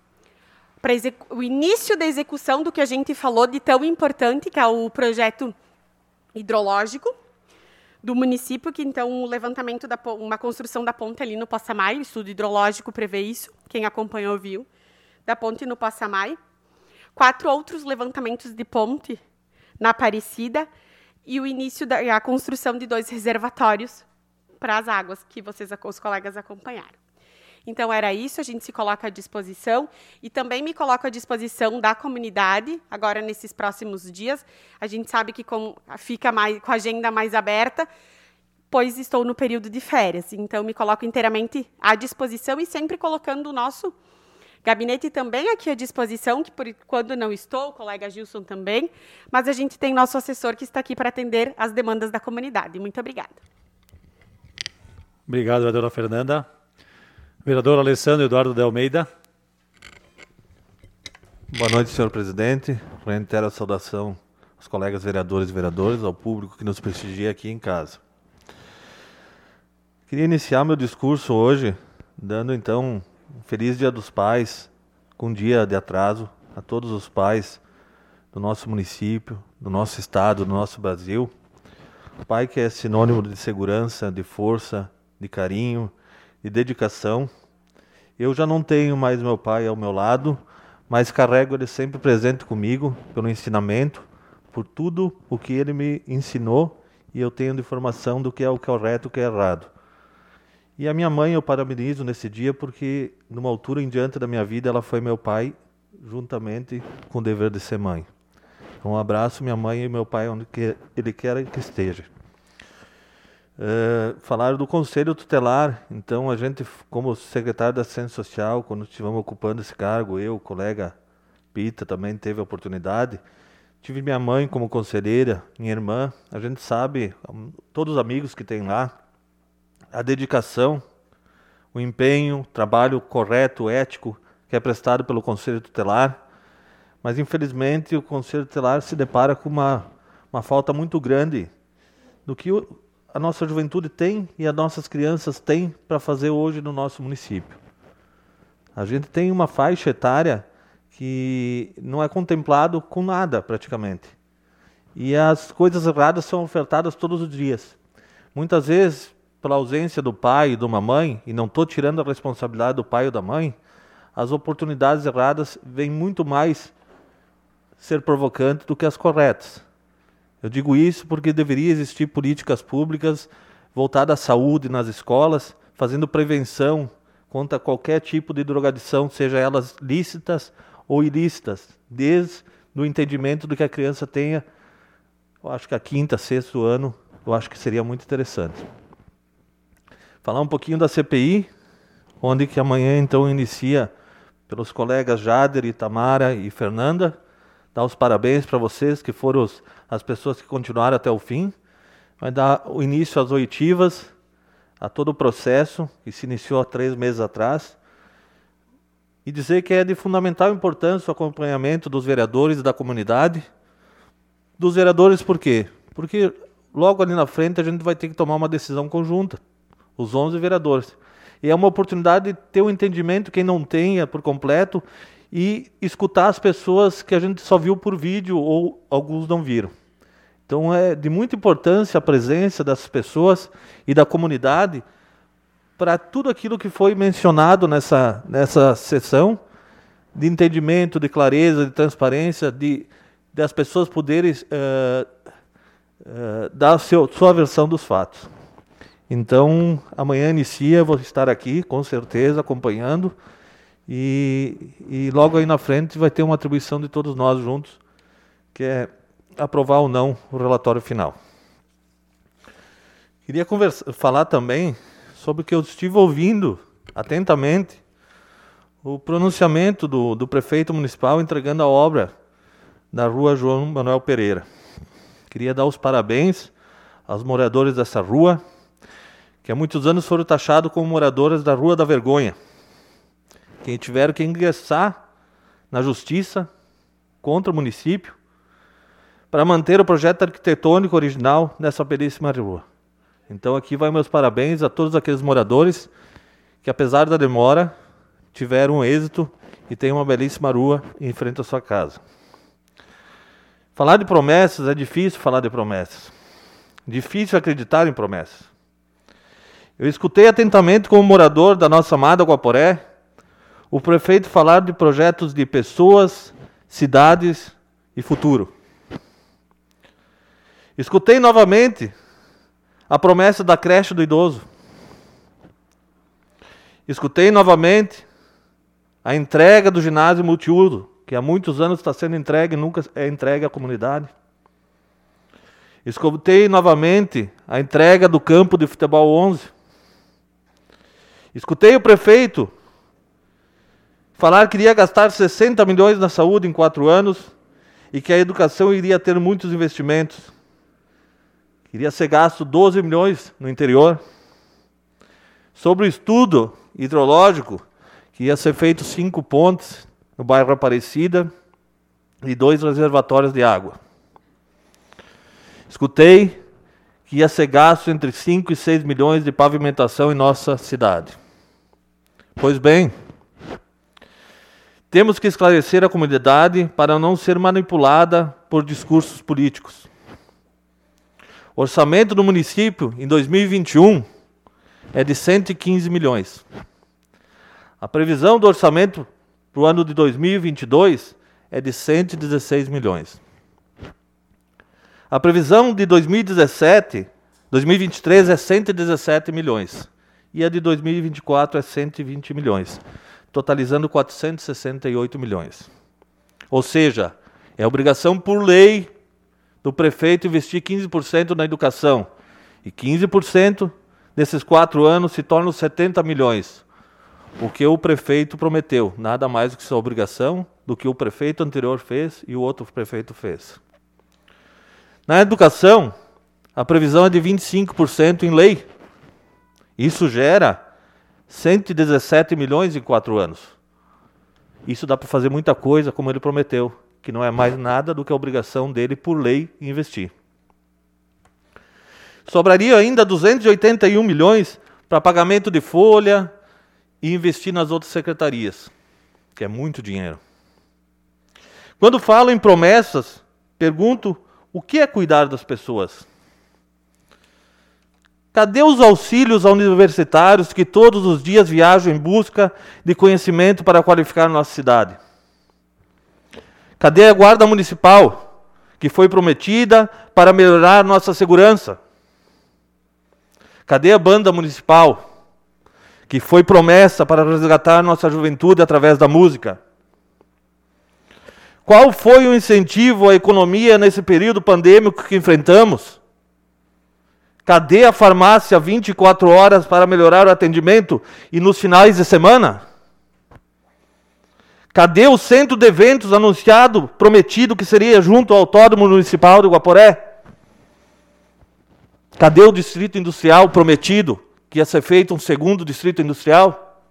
o início da execução do que a gente falou de tão importante, que é o projeto hidrológico do município, que então o levantamento da uma construção da ponte ali no Passamai, o estudo hidrológico prevê isso, quem acompanhou viu, da ponte no Passamai. Quatro outros levantamentos de ponte na Aparecida e o início da a construção de dois reservatórios para as águas, que vocês, os colegas, acompanharam. Então, era isso, a gente se coloca à disposição e também me coloco à disposição da comunidade, agora nesses próximos dias. A gente sabe que com, fica mais, com a agenda mais aberta, pois estou no período de férias. Então, me coloco inteiramente à disposição e sempre colocando o nosso gabinete também aqui à disposição, que por quando não estou, o colega Gilson também, mas a gente tem nosso assessor que está aqui para atender as demandas da comunidade. Muito obrigada. Obrigado, vereadora Fernanda. Vereador Alessandro Eduardo de Almeida. Boa noite, senhor presidente. Reitero a saudação aos colegas vereadores e vereadoras, ao público que nos prestigia aqui em casa. Queria iniciar meu discurso hoje dando, então, um feliz Dia dos Pais, com um dia de atraso, a todos os pais do nosso município, do nosso estado, do nosso Brasil. O pai que é sinônimo de segurança, de força, de carinho, de dedicação. Eu já não tenho mais meu pai ao meu lado, mas carrego ele sempre presente comigo, pelo ensinamento, por tudo o que ele me ensinou, e eu tenho de informação do que é o correto e o que é errado. E a minha mãe eu parabenizo nesse dia, porque numa altura em diante da minha vida ela foi meu pai, juntamente com o dever de ser mãe. Então, um abraço, minha mãe e meu pai, onde que ele quer que esteja. Uh, falaram do Conselho Tutelar. Então, a gente, como secretário da Assistência Social, quando estivemos ocupando esse cargo, eu, o colega Pita, também teve a oportunidade. Tive minha mãe como conselheira, minha irmã. A gente sabe, todos os amigos que tem lá, a dedicação, o empenho, o trabalho correto, ético, que é prestado pelo Conselho Tutelar. Mas, infelizmente, o Conselho Tutelar se depara com uma, uma falta muito grande do que o a nossa juventude tem e as nossas crianças têm para fazer hoje no nosso município. A gente tem uma faixa etária que não é contemplado com nada, praticamente. E as coisas erradas são ofertadas todos os dias. Muitas vezes, pela ausência do pai e de uma mãe, e não estou tirando a responsabilidade do pai ou da mãe, as oportunidades erradas vêm muito mais ser provocantes do que as corretas. Eu digo isso porque deveria existir políticas públicas voltadas à saúde nas escolas, fazendo prevenção contra qualquer tipo de drogadição, seja elas lícitas ou ilícitas, desde o entendimento do que a criança tenha, eu acho que a quinta, sexto ano, eu acho que seria muito interessante. Falar um pouquinho da C P I, onde que amanhã então inicia pelos colegas Jader, Itamara e Fernanda, dar os parabéns para vocês, que foram os, as pessoas que continuaram até o fim. Vai dar o início às oitivas, a todo o processo, que se iniciou há três meses atrás. E dizer que é de fundamental importância o acompanhamento dos vereadores e da comunidade. Dos vereadores por quê? Porque logo ali na frente a gente vai ter que tomar uma decisão conjunta, os onze vereadores. E é uma oportunidade de ter um entendimento, quem não tenha por completo, e escutar as pessoas que a gente só viu por vídeo ou alguns não viram. Então é de muita importância a presença dessas pessoas e da comunidade para tudo aquilo que foi mencionado nessa, nessa sessão, de entendimento, de clareza, de transparência, de, de as pessoas poderem uh, uh, dar a seu, sua versão dos fatos. Então, amanhã inicia, vou estar aqui, com certeza, acompanhando, e, e logo aí na frente vai ter uma atribuição de todos nós juntos, que é aprovar ou não o relatório final. Queria conversa, falar também sobre o que eu estive ouvindo atentamente, o pronunciamento do, do prefeito municipal entregando a obra da rua João Manuel Pereira. Queria dar os parabéns aos moradores dessa rua, que há muitos anos foram taxados como moradores da Rua da Vergonha, que tiveram que ingressar na justiça contra o município para manter o projeto arquitetônico original dessa belíssima rua. Então aqui vai meus parabéns a todos aqueles moradores que, apesar da demora, tiveram um êxito e tem uma belíssima rua em frente à sua casa. Falar de promessas é difícil falar de promessas. Difícil acreditar em promessas. Eu escutei atentamente como morador da nossa amada Guaporé o prefeito falar de projetos de pessoas, cidades e futuro. Escutei novamente a promessa da creche do idoso. Escutei novamente a entrega do ginásio multiuso, que há muitos anos está sendo entregue e nunca é entregue à comunidade. Escutei novamente a entrega do campo de futebol onze. Escutei o prefeito falar que iria gastar sessenta milhões na saúde em quatro anos e que a educação iria ter muitos investimentos. Iria ser gasto doze milhões no interior. Sobre o estudo hidrológico, que ia ser feito cinco pontes no bairro Aparecida e dois reservatórios de água. Escutei que ia ser gasto entre cinco e seis milhões de pavimentação em nossa cidade. Pois bem, temos que esclarecer a comunidade para não ser manipulada por discursos políticos. O orçamento do município em dois mil e vinte e um é de cento e quinze milhões. A previsão do orçamento para o ano de dois mil e vinte e dois é de cento e dezesseis milhões. A previsão de dois mil e dezessete, dois mil e vinte e três é cento e dezessete milhões. E a de dois mil e vinte e quatro é cento e vinte milhões, totalizando quatrocentos e sessenta e oito milhões. Ou seja, é obrigação por lei do prefeito investir quinze por cento na educação. E quinze por cento desses quatro anos se tornam setenta milhões. O que o prefeito prometeu, nada mais do que sua obrigação do que o prefeito anterior fez e o outro prefeito fez. Na educação, a previsão é de vinte e cinco por cento em lei. Isso gera cento e dezessete milhões em quatro anos. Isso dá para fazer muita coisa, como ele prometeu, que não é mais nada do que a obrigação dele, por lei, investir. Sobraria ainda duzentos e oitenta e um milhões para pagamento de folha e investir nas outras secretarias, que é muito dinheiro. Quando falo em promessas, pergunto o que é cuidar das pessoas? Cadê os auxílios universitários que todos os dias viajam em busca de conhecimento para qualificar nossa cidade? Cadê a guarda municipal, que foi prometida para melhorar nossa segurança? Cadê a banda municipal, que foi promessa para resgatar nossa juventude através da música? Qual foi o incentivo à economia nesse período pandêmico que enfrentamos? Cadê a farmácia vinte e quatro horas para melhorar o atendimento e nos finais de semana? Cadê o centro de eventos anunciado, prometido que seria junto ao Autódromo Municipal de Guaporé? Cadê o distrito industrial prometido, que ia ser feito um segundo distrito industrial?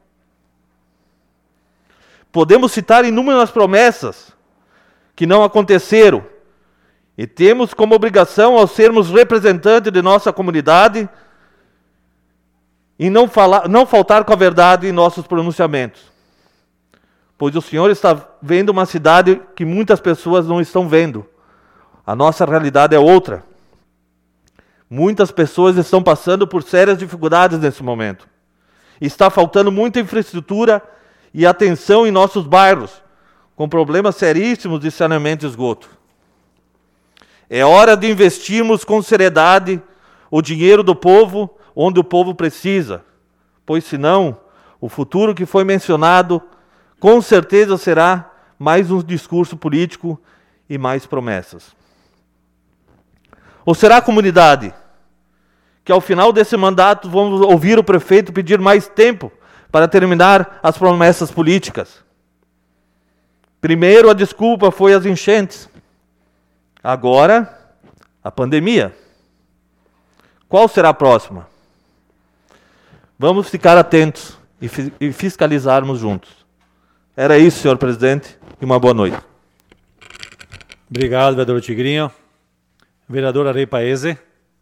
Podemos citar inúmeras promessas que não aconteceram, e temos como obrigação, ao sermos representantes de nossa comunidade, e não, falar, não faltar com a verdade em nossos pronunciamentos. Pois o senhor está vendo uma cidade que muitas pessoas não estão vendo. A nossa realidade é outra. Muitas pessoas estão passando por sérias dificuldades nesse momento. Está faltando muita infraestrutura e atenção em nossos bairros, com problemas seríssimos de saneamento e esgoto. É hora de investirmos com seriedade o dinheiro do povo onde o povo precisa, pois senão o futuro que foi mencionado com certeza será mais um discurso político e mais promessas. Ou será a comunidade que ao final desse mandato vamos ouvir o prefeito pedir mais tempo para terminar as promessas políticas? Primeiro a desculpa foi as enchentes, agora a pandemia. Qual será a próxima? Vamos ficar atentos e, fi- e fiscalizarmos juntos. Era isso, senhor presidente, e uma boa noite. Obrigado, vereador Tigrinho. Vereador Ari Paese.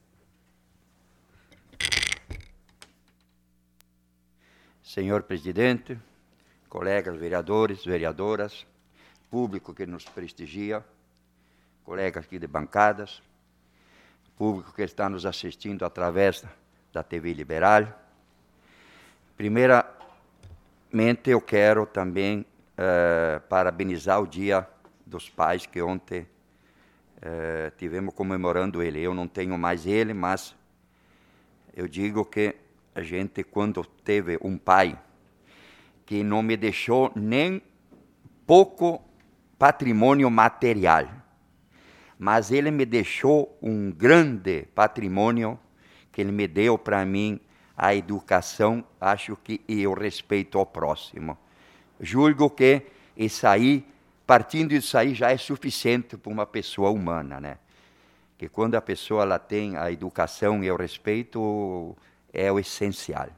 Senhor presidente, colegas vereadores, vereadoras, público que nos prestigia, colegas aqui de bancadas, público que está nos assistindo através da T V Liberal. Primeiramente, eu quero também uh, parabenizar o Dia dos Pais, que ontem uh, tivemos comemorando ele. Eu não tenho mais ele, mas eu digo que a gente, quando teve um pai que não me deixou nem pouco patrimônio material, mas ele me deixou um grande patrimônio que ele me deu para mim, a educação, acho que, e o respeito ao próximo. Julgo que isso aí, partindo disso aí, já é suficiente para uma pessoa humana, né? Que quando a pessoa ela tem a educação e o respeito, é o essencial.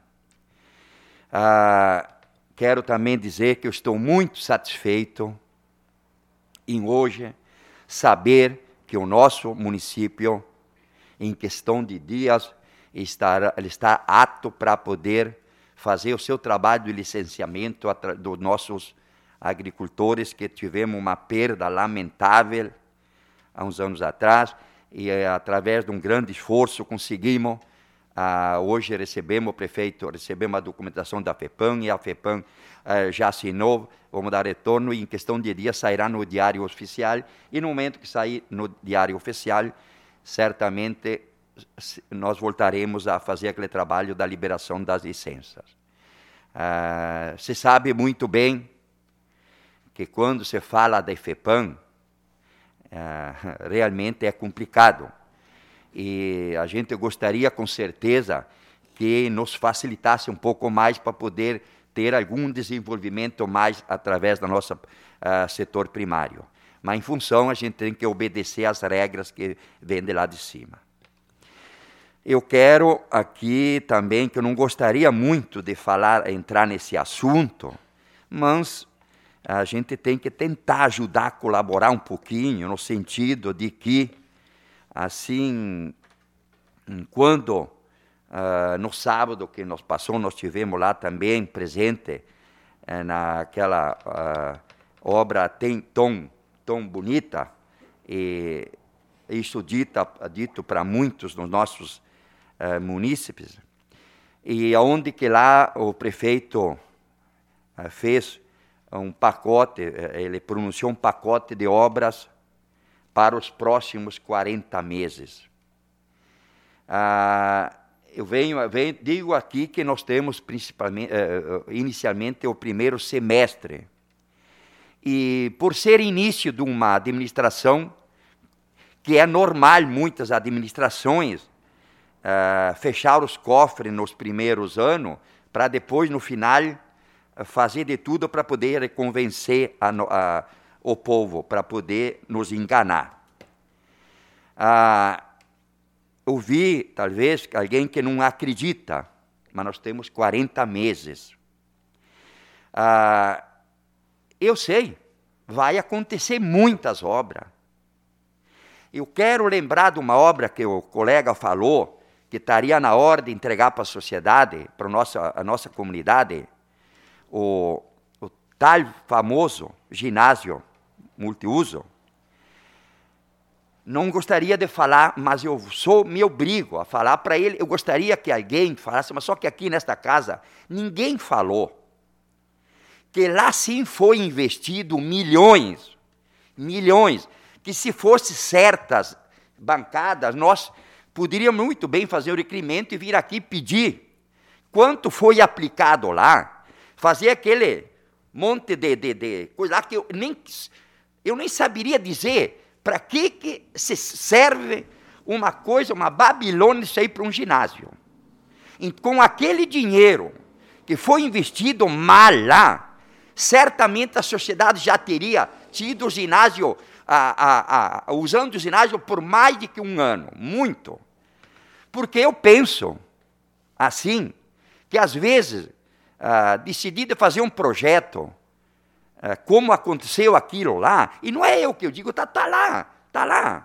Ah, quero também dizer que eu estou muito satisfeito em hoje saber que o nosso município, em questão de dias, está, ele está apto para poder fazer o seu trabalho de licenciamento dos nossos agricultores, que tivemos uma perda lamentável há uns anos atrás, e através de um grande esforço conseguimos. Ah, hoje recebemos o prefeito, recebemos a documentação da FEPAM, e a FEPAM ah, já assinou, vamos dar retorno, e em questão de dias sairá no Diário Oficial, e no momento que sair no Diário Oficial, certamente nós voltaremos a fazer aquele trabalho da liberação das licenças. Ah, se sabe muito bem que quando se fala da FEPAM, ah, realmente é complicado. E a gente gostaria, com certeza, que nos facilitasse um pouco mais para poder ter algum desenvolvimento mais através do nosso uh, setor primário. Mas, em função, a gente tem que obedecer às regras que vêm de lá de cima. Eu quero aqui também, que eu não gostaria muito de falar, entrar nesse assunto, mas a gente tem que tentar ajudar, colaborar um pouquinho, no sentido de que, assim, quando uh, no sábado que nos passou, nós tivemos lá também presente uh, naquela uh, obra tem, tão, tão bonita, e isso dita, dito para muitos dos nossos uh, munícipes, e onde que lá o prefeito uh, fez um pacote, uh, ele pronunciou um pacote de obras para os próximos quarenta meses. Ah, eu venho, venho, digo aqui que nós temos principalmente, uh, inicialmente o primeiro semestre. E por ser início de uma administração, que é normal muitas administrações, uh, fechar os cofres nos primeiros anos, para depois, no final, fazer de tudo para poder convencer a, a, o povo, para poder nos enganar. Ah, ouvi, talvez, alguém que não acredita, mas nós temos quarenta meses. Ah, eu sei, vai acontecer muitas obras. Eu quero lembrar de uma obra que o colega falou, que estaria na hora de entregar para a sociedade, para a nossa, a nossa comunidade, o, o tal famoso ginásio multiuso. Não gostaria de falar, mas eu sou, me obrigo a falar para ele. Eu gostaria que alguém falasse, mas só que aqui nesta casa, ninguém falou que lá sim foi investido milhões, milhões, que se fosse certas bancadas, nós poderíamos muito bem fazer o requerimento e vir aqui pedir quanto foi aplicado lá, fazer aquele monte de, de, de coisa lá que eu nem, eu nem saberia dizer para que, que se serve uma coisa, uma Babilônia, isso aí para um ginásio. E com aquele dinheiro que foi investido mal lá, certamente a sociedade já teria tido o ginásio, a, a, a, usando o ginásio por mais de que um ano, muito. Porque eu penso, assim, que às vezes, ah, decidi de fazer um projeto, ah, como aconteceu aquilo lá, e não é eu que eu digo, está tá lá, está lá.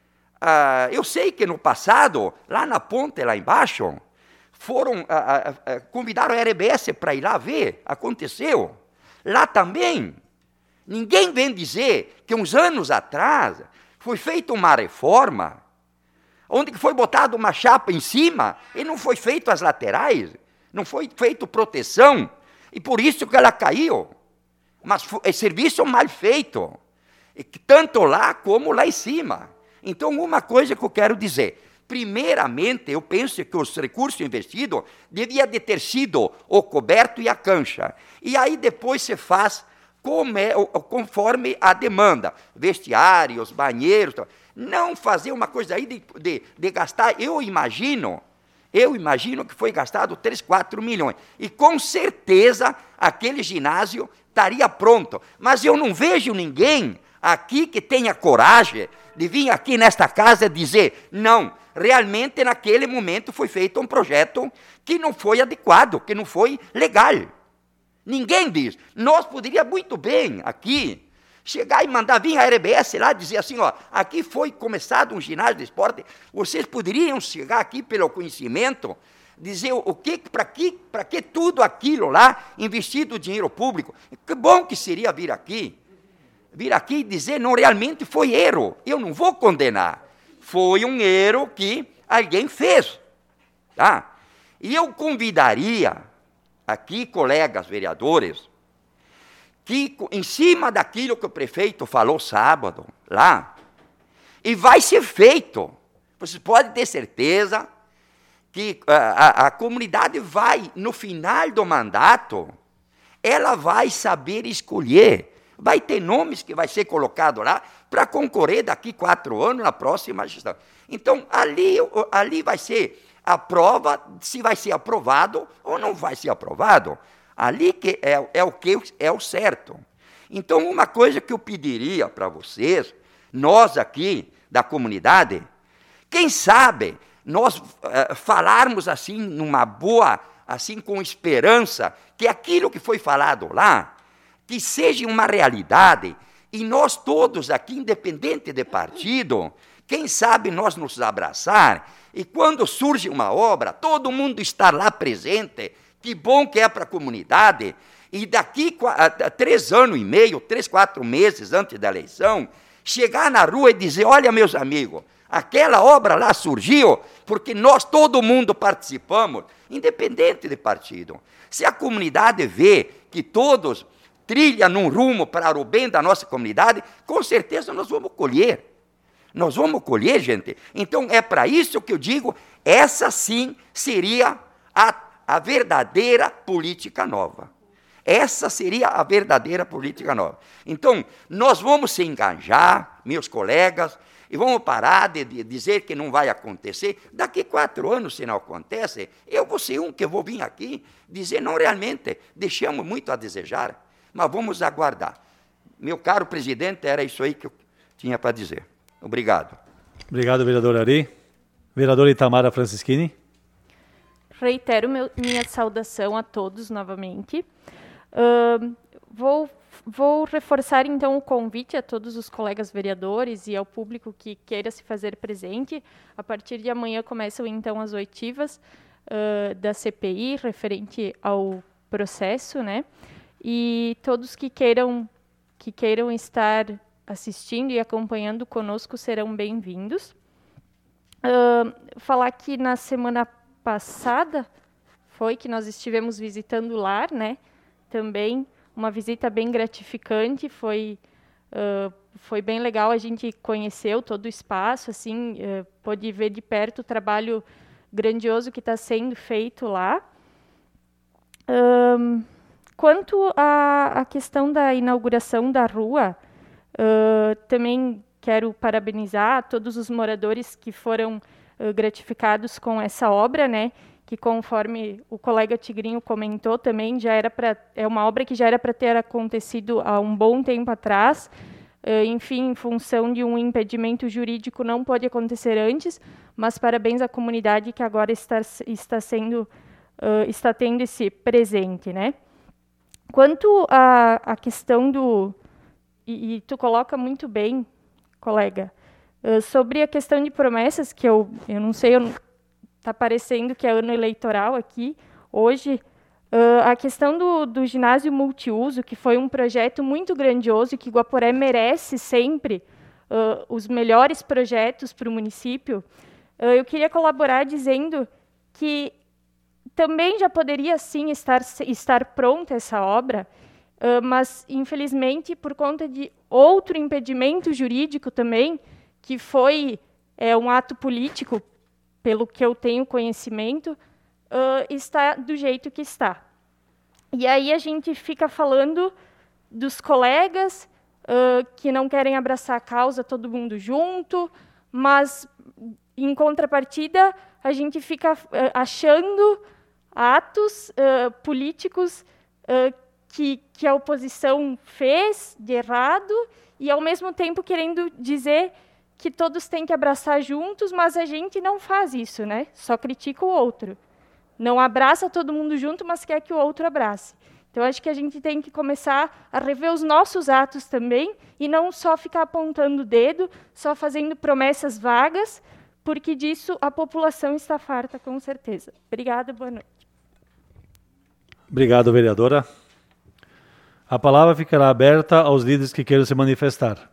Ah, eu sei que no passado, lá na ponte, lá embaixo, foram, ah, ah, convidaram a R B S para ir lá ver, aconteceu. Lá também, ninguém vem dizer que uns anos atrás foi feita uma reforma, onde foi botada uma chapa em cima e não foi feito as laterais, não foi feito proteção, e por isso que ela caiu. Mas é serviço mal feito, tanto lá como lá em cima. Então, uma coisa que eu quero dizer, primeiramente, eu penso que os recursos investidos deviam de ter sido o coberto e a cancha. E aí depois se faz como é, conforme a demanda. Vestiários, banheiros. Não fazer uma coisa aí de, de, de gastar, eu imagino, eu imagino que foi gastado três, quatro milhões. E com certeza aquele ginásio estaria pronto. Mas eu não vejo ninguém aqui que tenha coragem de vir aqui nesta casa dizer, não, realmente naquele momento foi feito um projeto que não foi adequado, que não foi legal. Ninguém diz. Nós poderíamos muito bem aqui chegar e mandar vir a R B S lá e dizer assim, ó, aqui foi começado um ginásio de esporte, vocês poderiam chegar aqui pelo conhecimento, dizer o que, para que, para que tudo aquilo lá, investido dinheiro público. Que bom que seria vir aqui, vir aqui e dizer, não, realmente foi erro, eu não vou condenar. Foi um erro que alguém fez. Tá? E eu convidaria aqui, colegas vereadores, que em cima daquilo que o prefeito falou sábado, lá, e vai ser feito, vocês podem ter certeza que a, a, a comunidade vai, no final do mandato, ela vai saber escolher, vai ter nomes que vai ser colocado lá para concorrer daqui quatro anos na próxima gestão. Então, ali, ali vai ser a prova se vai ser aprovado ou não vai ser aprovado. Ali que é, é o que é o certo. Então, uma coisa que eu pediria para vocês, nós aqui da comunidade, quem sabe nós uh, falarmos assim, numa boa, assim com esperança, que aquilo que foi falado lá, que seja uma realidade, e nós todos aqui, independente de partido, quem sabe nós nos abraçar, e quando surge uma obra, todo mundo estar lá presente, que bom que é para a comunidade, e daqui a três anos e meio, três, quatro meses antes da eleição, chegar na rua e dizer, olha, meus amigos, aquela obra lá surgiu porque nós, todo mundo, participamos, independente de partido. Se a comunidade vê que todos trilham num rumo para o bem da nossa comunidade, com certeza nós vamos colher. Nós vamos colher, gente. Então, é para isso que eu digo, essa sim seria a, a verdadeira política nova. Essa seria a verdadeira política nova. Então, nós vamos se engajar, meus colegas, E vamos parar de, de dizer que não vai acontecer. Daqui quatro anos, se não acontece, eu vou ser um que vou vir aqui dizer, não, realmente, deixamos muito a desejar, mas vamos aguardar. Meu caro presidente, era isso aí que eu tinha para dizer. Obrigado. Obrigado, vereador Ari. Vereadora Itamara Francischini. Reitero meu, minha saudação a todos novamente. Uh, vou, vou reforçar, então, o convite a todos os colegas vereadores e ao público que queira se fazer presente. A partir de amanhã começam, então, as oitivas uh, da C P I, referente ao processo, né? E todos que queiram, que queiram estar assistindo e acompanhando conosco serão bem-vindos. Uh, falar que na semana passada foi que nós estivemos visitando o lar, né? Também uma visita bem gratificante, foi uh, foi bem legal, a gente conheceu todo o espaço, assim, uh, pôde ver de perto o trabalho grandioso que está sendo feito lá. Um, quanto à, à questão da inauguração da rua, uh, também quero parabenizar todos os moradores que foram uh, gratificados com essa obra, né? Que, conforme o colega Tigrinho comentou também, já era pra, é uma obra que já era para ter acontecido há um bom tempo atrás. Uh, enfim, em função de um impedimento jurídico, não pode acontecer antes, mas parabéns à comunidade que agora está, está, sendo, uh, está tendo esse presente, né? Quanto à, à questão do... E, e tu coloca muito bem, colega, uh, sobre a questão de promessas, que eu, eu não sei, está parecendo que é ano eleitoral aqui, hoje, uh, a questão do, do ginásio multiuso, que foi um projeto muito grandioso e que Guaporé merece sempre uh, os melhores projetos para o município, uh, eu queria colaborar dizendo que também já poderia, sim, estar, estar pronta essa obra, uh, mas, infelizmente, por conta de outro impedimento jurídico também, que foi é, um ato político, pelo que eu tenho conhecimento, uh, está do jeito que está. E aí a gente fica falando dos colegas uh, que não querem abraçar a causa todo mundo junto, mas, em contrapartida, a gente fica uh, achando atos uh, políticos uh, que, que a oposição fez de errado e, ao mesmo tempo, querendo dizer que todos têm que abraçar juntos, mas a gente não faz isso, né? Só critica o outro. Não abraça todo mundo junto, mas quer que o outro abrace. Então, acho que a gente tem que começar a rever os nossos atos também e não só ficar apontando o dedo, só fazendo promessas vagas, porque disso a população está farta, com certeza. Obrigada, boa noite. Obrigado, vereadora. A palavra ficará aberta aos líderes que queiram se manifestar.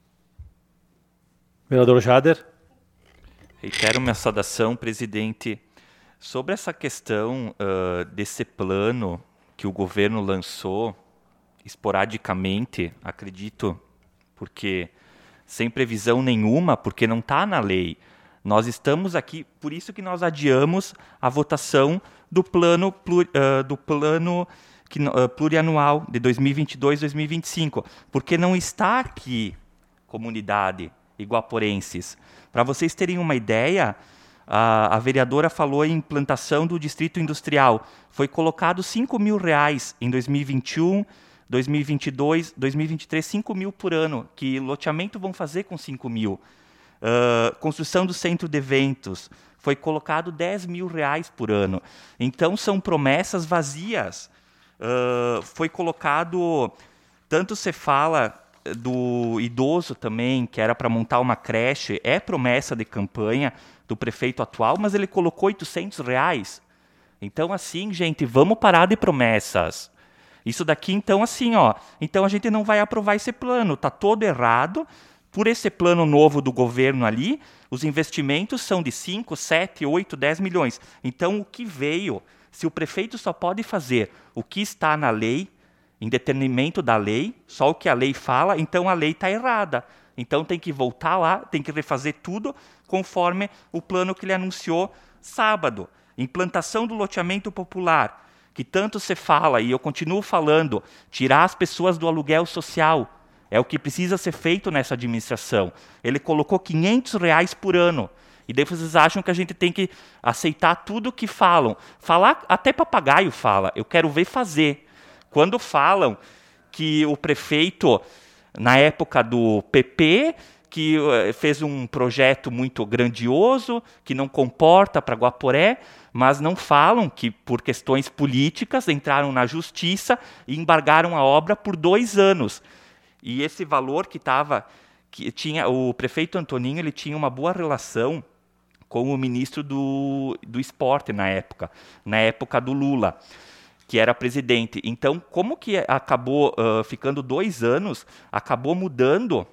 Vereador Jader. Reitero minha saudação, presidente. Sobre essa questão uh, desse plano que o governo lançou esporadicamente, acredito, porque sem previsão nenhuma, porque não está na lei. Nós estamos aqui, por isso que nós adiamos a votação do plano, plur, uh, do plano que, uh, plurianual de dois mil e vinte e dois a dois mil e vinte e cinco, porque não está aqui, comunidade iguaporenses. Para vocês terem uma ideia, a, a vereadora falou em implantação do distrito industrial. Foi colocado cinco mil reais em dois mil e vinte e um, dois mil e vinte e dois, dois mil e vinte e três, cinco mil por ano. Que loteamento vão fazer com cinco mil? Uh, construção do centro de eventos. Foi colocado dez mil reais por ano. Então, são promessas vazias. Uh, foi colocado, tanto se fala do idoso também, que era para montar uma creche, é promessa de campanha do prefeito atual, mas ele colocou oitocentos reais. Então, assim, gente, vamos parar de promessas. Isso daqui, então, assim, ó, então a gente não vai aprovar esse plano, tá todo errado. Por esse plano novo do governo ali, os investimentos são de cinco, sete, oito, dez milhões. Então, o que veio, se o prefeito só pode fazer o que está na lei, em detrimento da lei, só o que a lei fala, então a lei está errada. Então tem que voltar lá, tem que refazer tudo conforme o plano que ele anunciou sábado. Implantação do loteamento popular, que tanto se fala, e eu continuo falando, tirar as pessoas do aluguel social. É o que precisa ser feito nessa administração. Ele colocou quinhentos reais por ano. E daí vocês acham que a gente tem que aceitar tudo que falam. Falar, até papagaio fala, eu quero ver fazer. Quando falam que o prefeito, na época do P P, que fez um projeto muito grandioso, que não comporta para Guaporé, mas não falam que, por questões políticas, entraram na justiça e embargaram a obra por dois anos. E esse valor que estava... que tinha o prefeito Antoninho, ele tinha uma boa relação com o ministro do, do esporte na época, na época do Lula, que era presidente. Então, como que acabou uh, ficando dois anos, acabou mudando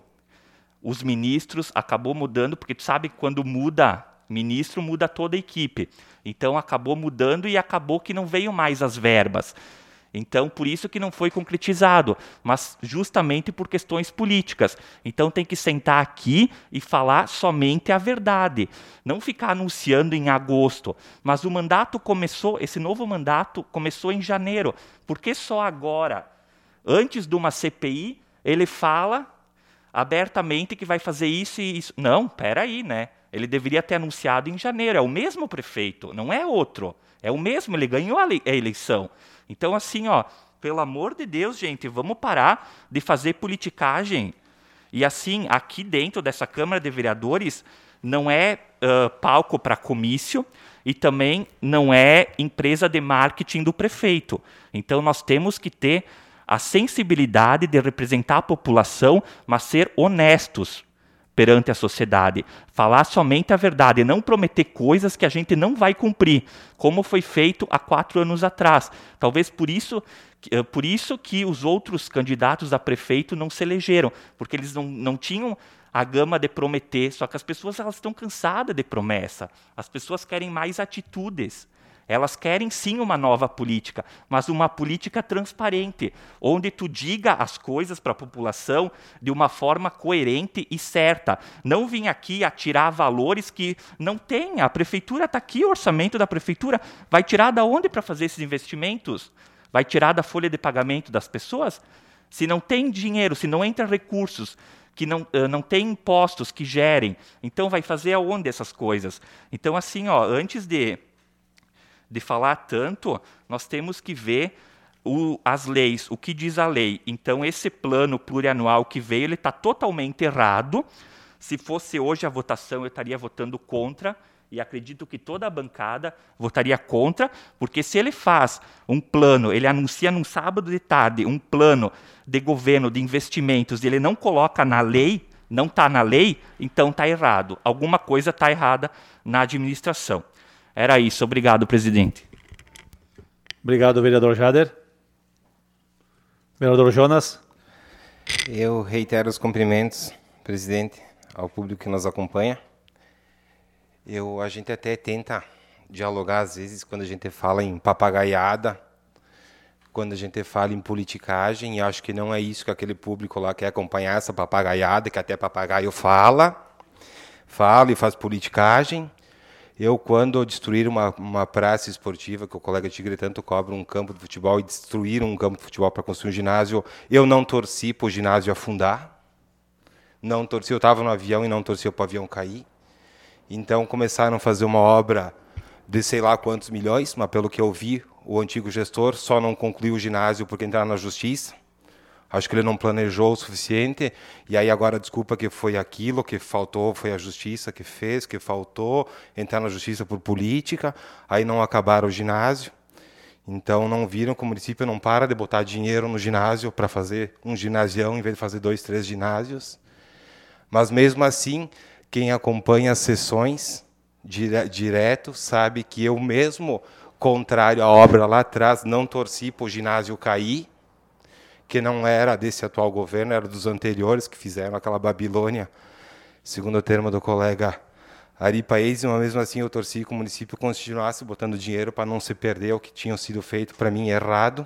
os ministros, acabou mudando, porque tu sabe que quando muda ministro, muda toda a equipe. Então, acabou mudando e acabou que não veio mais as verbas. Então, por isso que não foi concretizado, mas justamente por questões políticas. Então, tem que sentar aqui e falar somente a verdade, não ficar anunciando em agosto. Mas o mandato começou, esse novo mandato começou em janeiro. Por que só agora? Antes de uma C P I, ele fala abertamente que vai fazer isso e isso. Não, peraí, né? Ele deveria ter anunciado em janeiro. É o mesmo prefeito, não é outro. É o mesmo, ele ganhou a eleição. Então, assim, ó, pelo amor de Deus, gente, vamos parar de fazer politicagem. E assim, aqui dentro dessa Câmara de Vereadores, não é uh, palco para comício e também não é empresa de marketing do prefeito. Então, nós temos que ter a sensibilidade de representar a população, mas ser honestos perante a sociedade. Falar somente a verdade, não prometer coisas que a gente não vai cumprir, como foi feito há quatro anos atrás. Talvez por isso, por isso que os outros candidatos a prefeito não se elegeram, porque eles não, não tinham a gama de prometer, só que as pessoas elas estão cansadas de promessa. As pessoas querem mais atitudes. Elas querem sim uma nova política, mas uma política transparente, onde tu diga as coisas para a população de uma forma coerente e certa. Não vir aqui atirar valores que não tem. A prefeitura está aqui, o orçamento da prefeitura. Vai tirar da onde para fazer esses investimentos? Vai tirar da folha de pagamento das pessoas? Se não tem dinheiro, se não entra recursos, que não, uh, não tem impostos que gerem, então vai fazer aonde essas coisas? Então, assim, ó, antes de... de falar tanto, nós temos que ver o, as leis, o que diz a lei. Então, esse plano plurianual que veio, ele está totalmente errado. Se fosse hoje a votação, eu estaria votando contra, e acredito que toda a bancada votaria contra, porque se ele faz um plano, ele anuncia num sábado de tarde um plano de governo, de investimentos, e ele não coloca na lei, não está na lei, então está errado. Alguma coisa está errada na administração. Era isso. Obrigado, presidente. Obrigado, vereador Jader. Vereador Jonas. Eu reitero os cumprimentos, presidente, ao público que nos acompanha. Eu, a gente até tenta dialogar, às vezes, quando a gente fala em papagaiada, quando a gente fala em politicagem, e acho que não é isso que aquele público lá quer acompanhar, essa papagaiada, que até papagaio fala, fala e faz politicagem. Eu, quando destruir uma, uma praça esportiva, que o colega Tigre tanto cobra um campo de futebol, e destruir um campo de futebol para construir um ginásio, eu não torci para o ginásio afundar. Não torci, eu estava no avião e não torci para o avião cair. Então, começaram a fazer uma obra de sei lá quantos milhões, mas pelo que eu vi, o antigo gestor só não concluiu o ginásio porque entraram na justiça. Acho que ele não planejou o suficiente, e aí agora desculpa que foi aquilo que faltou, foi a justiça que fez, que faltou, entrar na justiça por política, aí não acabaram o ginásio. Então não viram que o município não para de botar dinheiro no ginásio para fazer um ginasião em vez de fazer dois, três ginásios. Mas mesmo assim, quem acompanha as sessões dire- direto sabe que eu mesmo, contrário à obra lá atrás, não torci para o ginásio cair, que não era desse atual governo, era dos anteriores que fizeram aquela Babilônia, segundo o termo do colega Ari Paes, mas mesmo assim eu torci que o município continuasse botando dinheiro para não se perder o que tinha sido feito, para mim, errado.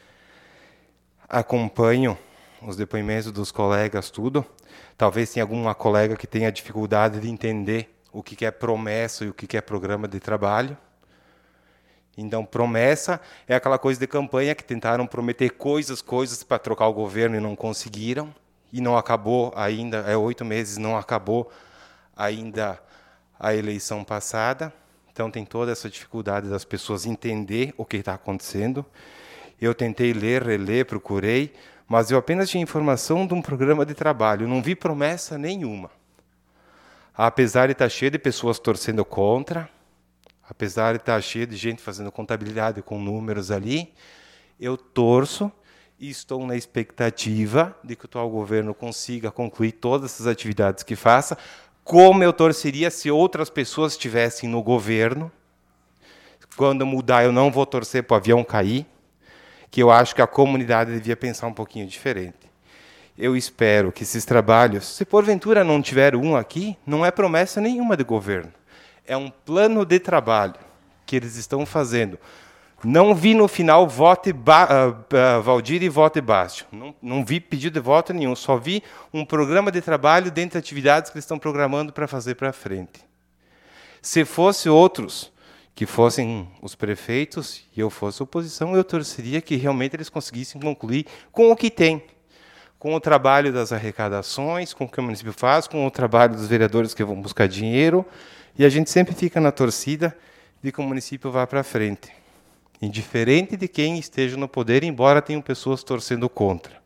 Acompanho os depoimentos dos colegas, tudo. Talvez tenha alguma colega que tenha dificuldade de entender o que é promessa e o que é programa de trabalho. Então, promessa é aquela coisa de campanha que tentaram prometer coisas, coisas para trocar o governo e não conseguiram. e não acabou ainda, é oito meses, não acabou ainda a eleição passada. Então, tem toda essa dificuldade das pessoas entender o que está acontecendo. Eu tentei ler, reler, procurei, mas eu apenas tinha informação de um programa de trabalho, não vi promessa nenhuma. Apesar de estar cheio de pessoas torcendo contra, apesar de estar cheio de gente fazendo contabilidade com números ali, eu torço e estou na expectativa de que o atual governo consiga concluir todas essas atividades que faça, como eu torceria se outras pessoas estivessem no governo. Quando mudar, eu não vou torcer para o avião cair, que eu acho que a comunidade devia pensar um pouquinho diferente. Eu espero que esses trabalhos, se porventura não tiver um aqui, não é promessa nenhuma de governo. É um plano de trabalho que eles estão fazendo. Não vi no final vote ba uh, uh, Valdir e vote Bastio. Não, não vi pedido de voto nenhum, só vi um programa de trabalho dentro de atividades que eles estão programando para fazer para frente. Se fosse outros, que fossem os prefeitos, e eu fosse oposição, eu torceria que realmente eles conseguissem concluir com o que tem. Com o trabalho das arrecadações, com o que o município faz, com o trabalho dos vereadores que vão buscar dinheiro, e a gente sempre fica na torcida de que o município vá para frente. Indiferente de quem esteja no poder, embora tenham pessoas torcendo contra.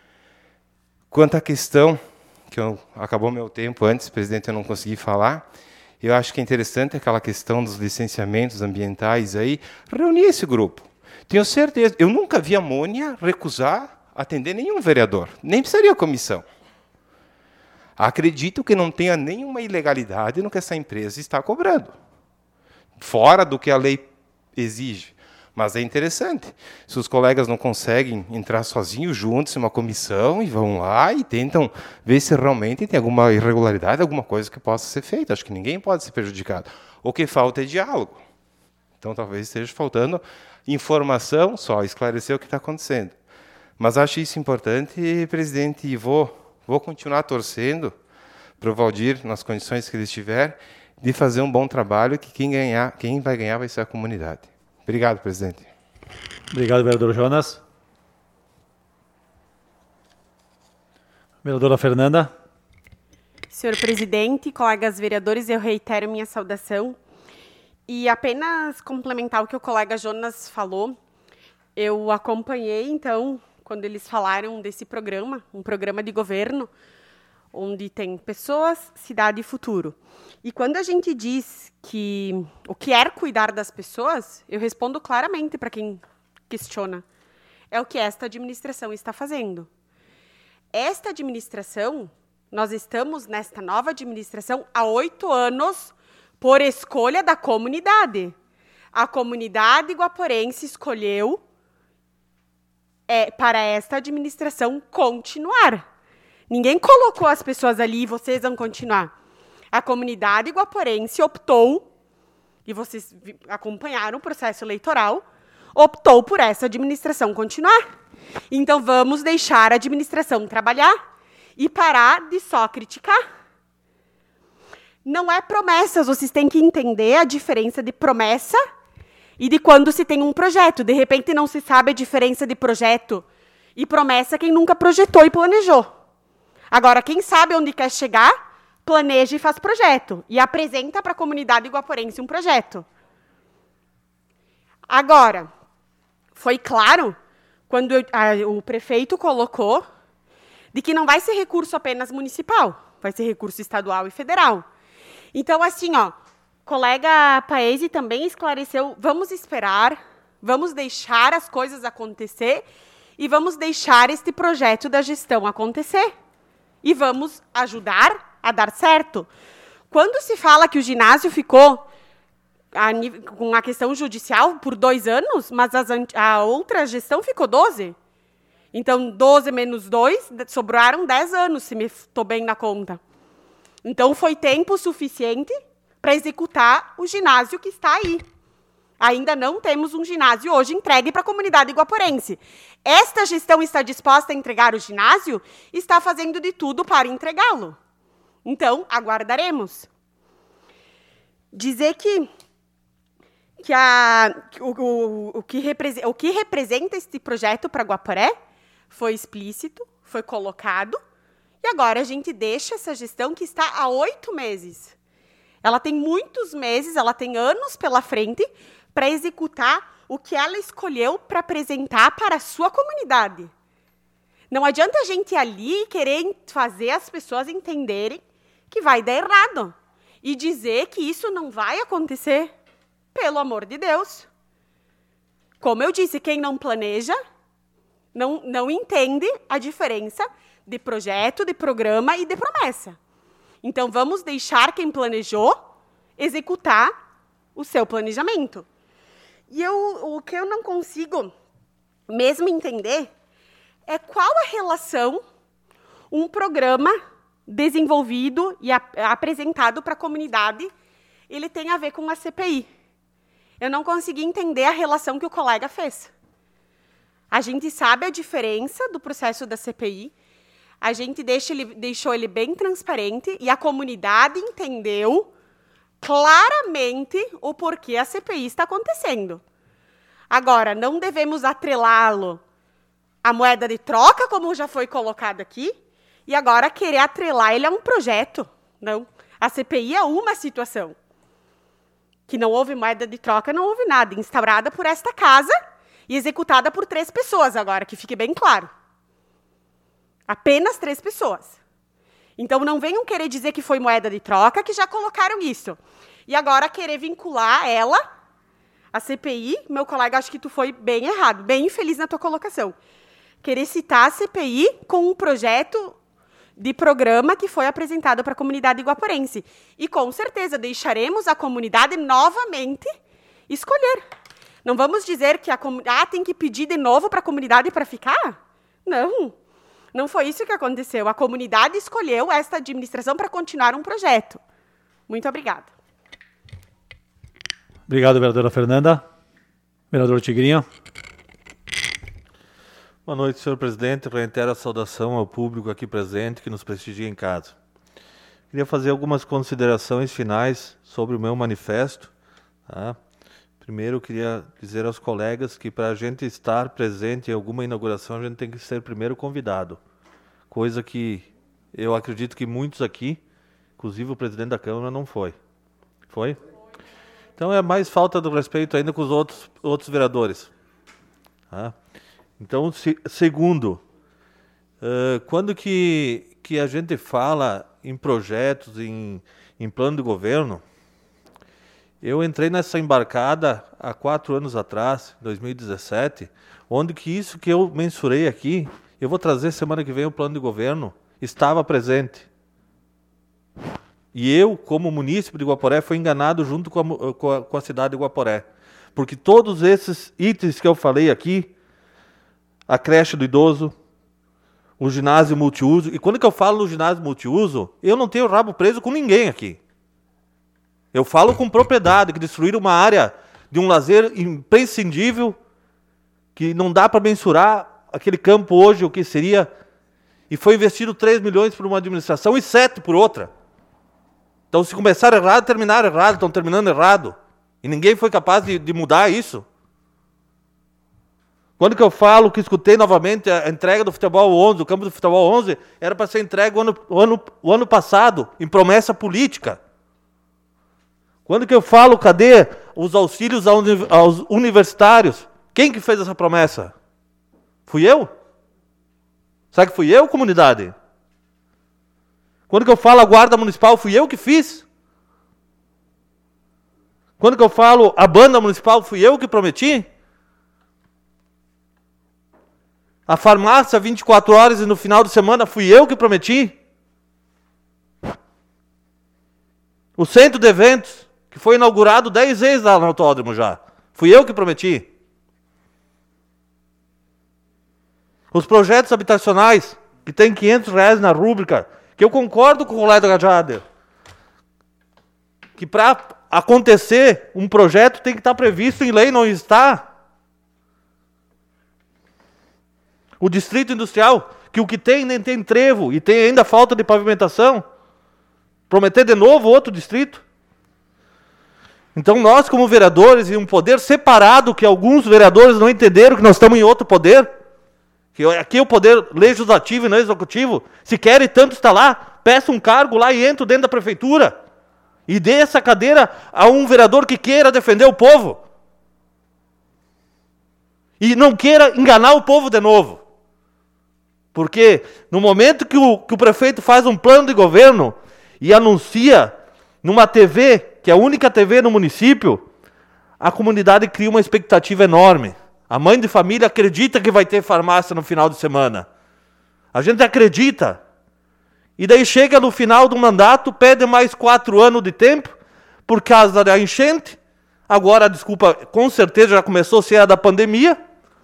Quanto à questão, que eu, acabou meu tempo antes, presidente, eu não consegui falar, eu acho que é interessante aquela questão dos licenciamentos ambientais aí, reunir esse grupo. Tenho certeza, eu nunca vi a Mônia recusar atender nenhum vereador, nem precisaria comissão. Acredito que não tenha nenhuma ilegalidade no que essa empresa está cobrando, fora do que a lei exige. Mas é interessante. Se os colegas não conseguem entrar sozinhos, juntos, em uma comissão, e vão lá e tentam ver se realmente tem alguma irregularidade, alguma coisa que possa ser feita. Acho que ninguém pode ser prejudicado. O que falta é diálogo. Então, talvez esteja faltando informação, só esclarecer o que está acontecendo. Mas acho isso importante, presidente, e vou, vou continuar torcendo para o Valdir, nas condições que ele estiver, de fazer um bom trabalho, que quem, ganhar, quem vai ganhar vai ser a comunidade. Obrigado, presidente. Obrigado, vereador Jonas. Vereadora Fernanda. Senhor presidente, colegas vereadores, eu reitero minha saudação. E apenas complementar o que o colega Jonas falou, eu acompanhei, então, quando eles falaram desse programa, um programa de governo, onde tem pessoas, cidade e futuro. E quando a gente diz que o que é cuidar das pessoas, eu respondo claramente para quem questiona. É o que esta administração está fazendo. Esta administração, nós estamos nesta nova administração há oito anos por escolha da comunidade. A comunidade guaporense escolheu é, para esta administração continuar. Ninguém colocou as pessoas ali e vocês vão continuar. A comunidade guaporense optou, e vocês acompanharam o processo eleitoral, optou por essa administração continuar. Então, vamos deixar a administração trabalhar e parar de só criticar. Não é promessas, vocês têm que entender a diferença de promessa e de quando se tem um projeto. De repente, não se sabe a diferença de projeto e promessa quem nunca projetou e planejou. Agora, quem sabe onde quer chegar, planeja e faz projeto. E apresenta para a comunidade guaporense um projeto. Agora, foi claro, quando eu, a, o prefeito colocou, de que não vai ser recurso apenas municipal, vai ser recurso estadual e federal. Então, assim, ó, colega Paese também esclareceu, vamos esperar, vamos deixar as coisas acontecer e vamos deixar este projeto da gestão acontecer. E vamos ajudar a dar certo. Quando se fala que o ginásio ficou a, com a questão judicial por dois anos, mas as, a outra gestão ficou doze. Então, doze menos dois, sobraram dez anos, se me estou bem na conta. Então, foi tempo suficiente para executar o ginásio que está aí. Ainda não temos um ginásio hoje entregue para a comunidade guaporense. Esta gestão está disposta a entregar o ginásio? Está fazendo de tudo para entregá-lo. Então, aguardaremos. Dizer que, que, a, o, o, o, que representa, o que representa este projeto para Guaporé foi explícito, foi colocado, E agora a gente deixa essa gestão que está há oito meses. Ela tem muitos meses, ela tem anos pela frente para executar o que ela escolheu para apresentar para a sua comunidade. Não adianta a gente ir ali querer fazer as pessoas entenderem que vai dar errado e dizer que isso não vai acontecer. Pelo amor de Deus. Como eu disse, quem não planeja não, não entende a diferença de projeto, de programa e de promessa. Então, vamos deixar quem planejou executar o seu planejamento. E eu, o que eu não consigo mesmo entender é qual a relação um programa desenvolvido e ap- apresentado para a comunidade ele tem a ver com a C P I. Eu não consegui entender a relação que o colega fez. A gente sabe a diferença do processo da C P I, a gente deixa ele, deixou ele bem transparente e a comunidade entendeu claramente o porquê a C P I está acontecendo. Agora, não devemos atrelá-lo à moeda de troca, como já foi colocado aqui, e agora querer atrelar ele a um projeto. Não. A C P I é uma situação. Que não houve moeda de troca, não houve nada. Instaurada por esta casa e executada por três pessoas agora, que fique bem claro. Apenas três pessoas. Então, não venham querer dizer que foi moeda de troca, que já colocaram isso. E agora querer vincular ela, a C P I, meu colega, acho que tu foi bem errado, bem infeliz na tua colocação. Querer citar a C P I com um projeto de programa que foi apresentado para a comunidade iguaporense. E, com certeza, deixaremos a comunidade novamente escolher. Não vamos dizer que a comunidade ah, tem que pedir de novo para a comunidade para ficar? Não. Não foi isso que aconteceu. A comunidade escolheu esta administração para continuar um projeto. Muito obrigada. Obrigado, vereadora Fernanda. Vereador Tigrinho. Boa noite, senhor presidente. Reitero a saudação ao público aqui presente que nos prestigia em casa. Queria fazer algumas considerações finais sobre o meu manifesto. Tá? Primeiro, eu queria dizer aos colegas que para a gente estar presente em alguma inauguração, a gente tem que ser primeiro convidado. Coisa que eu acredito que muitos aqui, inclusive o presidente da Câmara, não foi. Foi? Então é mais falta de respeito ainda com os outros, outros vereadores. Tá? Então, se, segundo, uh, quando que, que a gente fala em projetos, em, em plano de governo, eu entrei nessa embarcada há quatro anos atrás, dois mil e dezessete, onde que isso que eu mensurei aqui, eu vou trazer semana que vem o plano de governo, estava presente. E eu, como munícipe de Guaporé, fui enganado junto com a, com a, com a cidade de Guaporé. Porque todos esses itens que eu falei aqui, a creche do idoso, o ginásio multiuso, e quando que eu falo no ginásio multiuso, eu não tenho rabo preso com ninguém aqui. Eu falo com propriedade, que destruíram uma área de um lazer imprescindível, que não dá para mensurar aquele campo hoje, o que seria, e foi investido três milhões por uma administração e sete por outra. Então, se começaram errado, terminaram errado, estão terminando errado. E ninguém foi capaz de, de mudar isso. Quando que eu falo que escutei novamente a entrega do futebol onze, o campo do futebol onze, era para ser entregue o ano, o, ano, o ano passado, em promessa política. Quando que eu falo, cadê os auxílios aos universitários? Quem que fez essa promessa? Fui eu? Sabe que fui eu, comunidade? Quando que eu falo a guarda municipal, fui eu que fiz? Quando que eu falo a banda municipal, fui eu que prometi? A farmácia vinte e quatro horas e no final de semana, fui eu que prometi? O centro de eventos, que foi inaugurado dez vezes lá no autódromo já. Fui eu que prometi. Os projetos habitacionais, que tem quinhentos reais na rúbrica, que eu concordo com o colega Jader, que para acontecer um projeto tem que estar previsto em lei, não está. O distrito industrial, que o que tem nem tem trevo e tem ainda falta de pavimentação, prometer de novo outro distrito. Então nós, como vereadores, e um poder separado, que alguns vereadores não entenderam que nós estamos em outro poder, que aqui é o poder legislativo e não executivo, se querem tanto estar lá, peça um cargo lá e entra dentro da prefeitura. E dê essa cadeira a um vereador que queira defender o povo. E não queira enganar o povo de novo. Porque no momento que o, que o prefeito faz um plano de governo e anuncia numa T V, que é a única T V no município, a comunidade cria uma expectativa enorme. A mãe de família acredita que vai ter farmácia no final de semana. A gente acredita. E daí chega no final do mandato, pede mais quatro anos de tempo, por causa da enchente. Agora a desculpa, com certeza, já começou a ser a da pandemia.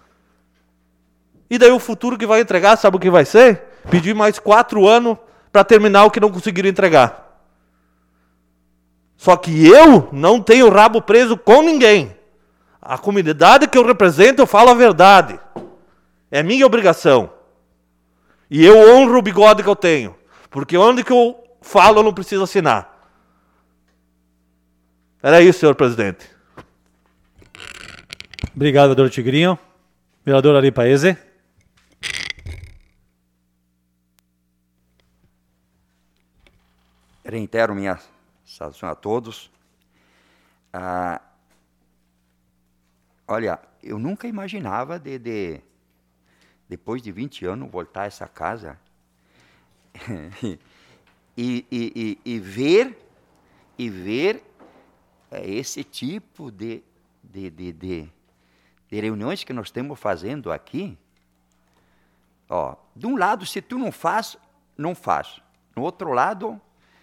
E daí o futuro que vai entregar, sabe o que vai ser? Pedir mais quatro anos para terminar o que não conseguiram entregar. Só que eu não tenho rabo preso com ninguém. A comunidade que eu represento, eu falo a verdade. É minha obrigação. E eu honro o bigode que eu tenho. Porque onde que eu falo, eu não preciso assinar. Era isso, senhor presidente. Obrigado, vereador Tigrinho. Vereador Ari Paese. Reitero minha saudação a todos. Ah, olha, eu nunca imaginava de, de depois de vinte anos voltar a essa casa e, e, e, e ver e ver esse tipo de, de, de, de, de reuniões que nós estamos fazendo aqui. Ó, de um lado, se tu não faz, não faz. No outro lado,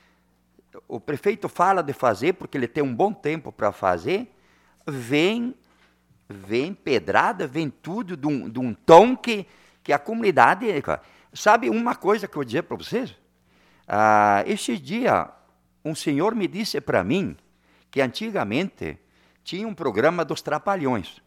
o prefeito fala de fazer, porque ele tem um bom tempo para fazer, vem, vem pedrada, vem tudo de um, de um tom que, que a comunidade... Sabe uma coisa que eu vou dizer para vocês? Ah, esse dia, um senhor me disse para mim que antigamente tinha um programa dos Trapalhões.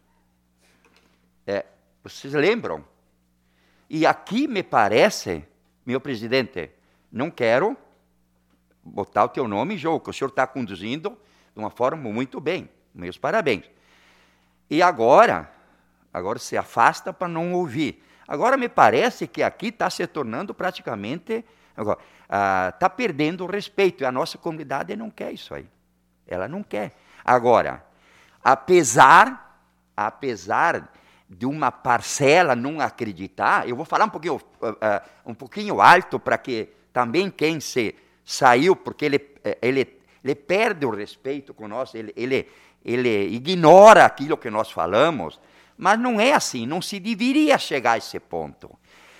É, vocês lembram? E aqui me parece, meu presidente, não quero botar o teu nome em jogo, que o senhor está conduzindo de uma forma muito bem. Meus parabéns. E agora, agora se afasta para não ouvir. Agora me parece que aqui está se tornando praticamente, está ah, perdendo o respeito. E a nossa comunidade não quer isso aí. Ela não quer. Agora, apesar, apesar de uma parcela não acreditar, eu vou falar um pouquinho, uh, uh, um pouquinho alto para que também quem se saiu, porque ele, ele, ele perde o respeito com nós, ele, ele, ele ignora aquilo que nós falamos, mas não é assim, não se deveria chegar a esse ponto.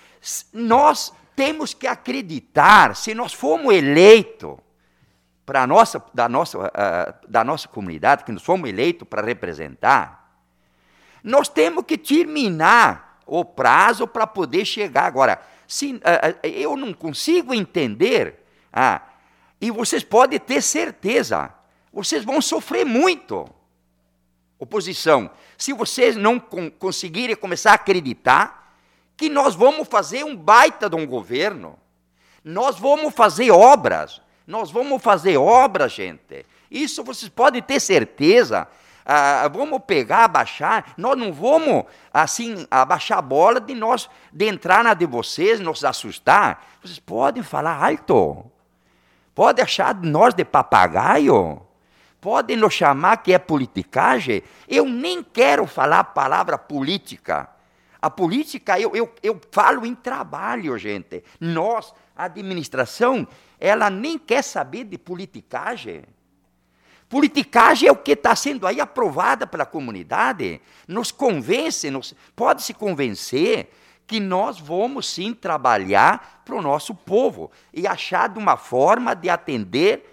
Nós temos que acreditar, se nós fomos eleitos para nossa, da, nossa, uh, da nossa comunidade, que nós fomos eleitos para representar, nós temos que terminar o prazo para poder chegar. Agora, se, uh, eu não consigo entender... Ah, e vocês podem ter certeza, vocês vão sofrer muito, oposição, se vocês não con- conseguirem começar a acreditar que nós vamos fazer um baita de um governo, nós vamos fazer obras, nós vamos fazer obras, gente, isso vocês podem ter certeza. Ah, vamos pegar, abaixar, nós não vamos, assim, abaixar a bola de nós, de entrar na de vocês, nos assustar, vocês podem falar alto. Pode achar nós de papagaio? Pode nos chamar que é politicagem? Eu nem quero falar a palavra política. A política, eu, eu, eu falo em trabalho, gente. Nós, a administração, ela nem quer saber de politicagem. Politicagem é o que está sendo aí aprovada pela comunidade. Nos convence, nos, pode se convencer que nós vamos sim trabalhar para o nosso povo e achar de uma forma de atender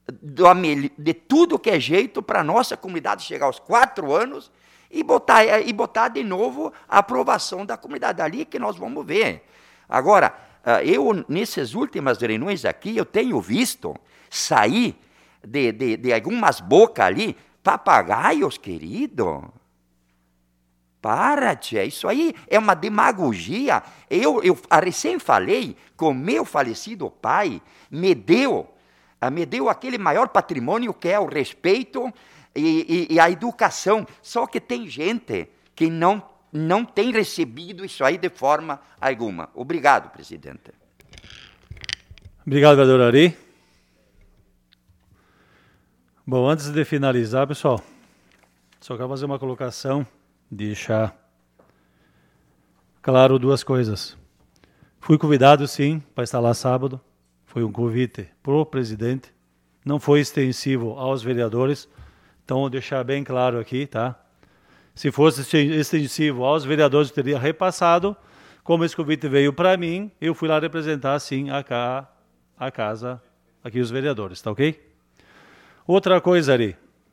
de tudo que é jeito para a nossa comunidade chegar aos quatro anos e botar, e botar de novo a aprovação da comunidade ali que nós vamos ver. Agora, eu, nessas últimas reuniões aqui, eu tenho visto sair de, de, de algumas bocas ali, papagaios, querido. Para, tia, isso aí é uma demagogia. Eu, eu recém falei que o meu falecido pai me deu, me deu aquele maior patrimônio que é o respeito e, e, e a educação. Só que tem gente que não não tem recebido isso aí de forma alguma. Obrigado, presidente. Obrigado, vereador Ari. Bom, antes de finalizar, pessoal, só quero fazer uma colocação, deixar claro duas coisas. Fui convidado, sim, para estar lá sábado. Foi um convite para o presidente. Não foi extensivo aos vereadores. Então, vou deixar bem claro aqui, tá? Se fosse extensivo aos vereadores, eu teria repassado. Como esse convite veio para mim, eu fui lá representar, sim, a, ca... a casa, aqui os vereadores, tá ok? Outra coisa, Ari.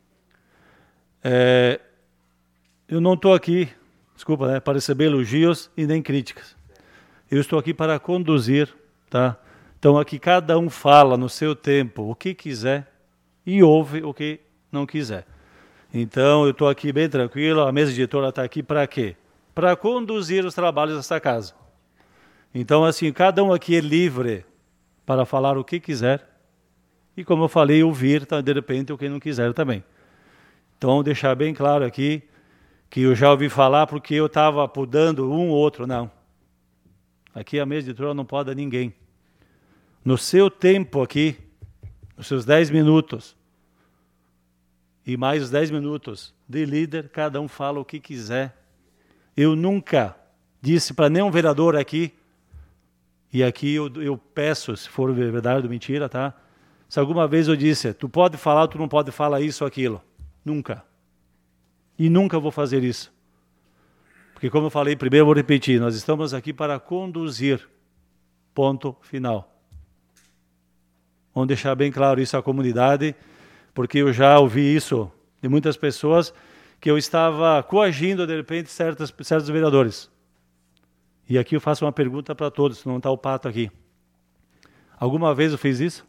É... Eu não estou aqui, desculpa, né, para receber elogios e nem críticas. Eu estou aqui para conduzir, tá? Então, aqui cada um fala no seu tempo o que quiser e ouve o que não quiser. Então, eu estou aqui bem tranquilo, a mesa diretora está aqui para quê? Para conduzir os trabalhos dessa casa. Então, assim, cada um aqui é livre para falar o que quiser e, como eu falei, ouvir, tá, de repente, o que não quiser também. Então, deixar bem claro aqui que eu já ouvi falar porque eu estava podando um ou outro, não. Aqui a mesa diretora não pode a ninguém. No seu tempo aqui, nos seus dez minutos, e mais os dez minutos de líder, cada um fala o que quiser. Eu nunca disse para nenhum vereador aqui, e aqui eu, eu peço, se for verdade ou mentira, tá? Se alguma vez eu disse, tu pode falar, tu não pode falar isso ou aquilo. Nunca. E nunca vou fazer isso. Porque como eu falei primeiro, eu vou repetir, nós estamos aqui para conduzir. Ponto final. Vamos deixar bem claro isso à comunidade, porque eu já ouvi isso de muitas pessoas, que eu estava coagindo, de repente, certos, certos vereadores. E aqui eu faço uma pergunta para todos, não está o Pato aqui. Alguma vez eu fiz isso?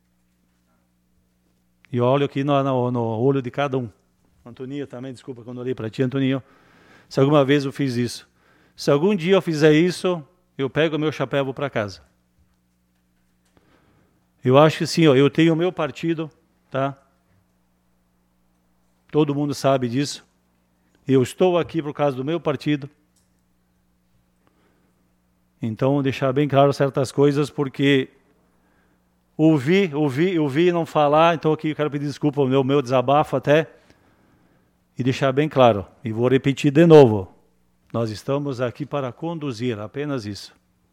E olho aqui no, no, no olho de cada um. Antoninho também, desculpa quando eu olhei para ti, Antoninho. Se alguma vez eu fiz isso. Se algum dia eu fizer isso, eu pego o meu chapéu e vou para casa. Eu acho que sim, ó, eu tenho o meu partido, tá? Todo mundo sabe disso. Eu estou aqui por causa do meu partido. Então, deixar bem claro certas coisas, porque ouvir, ouvir, ouvir e não falar, então aqui eu quero pedir desculpa ao meu, meu desabafo até, e deixar bem claro, e vou repetir de novo, nós estamos aqui para conduzir, apenas isso.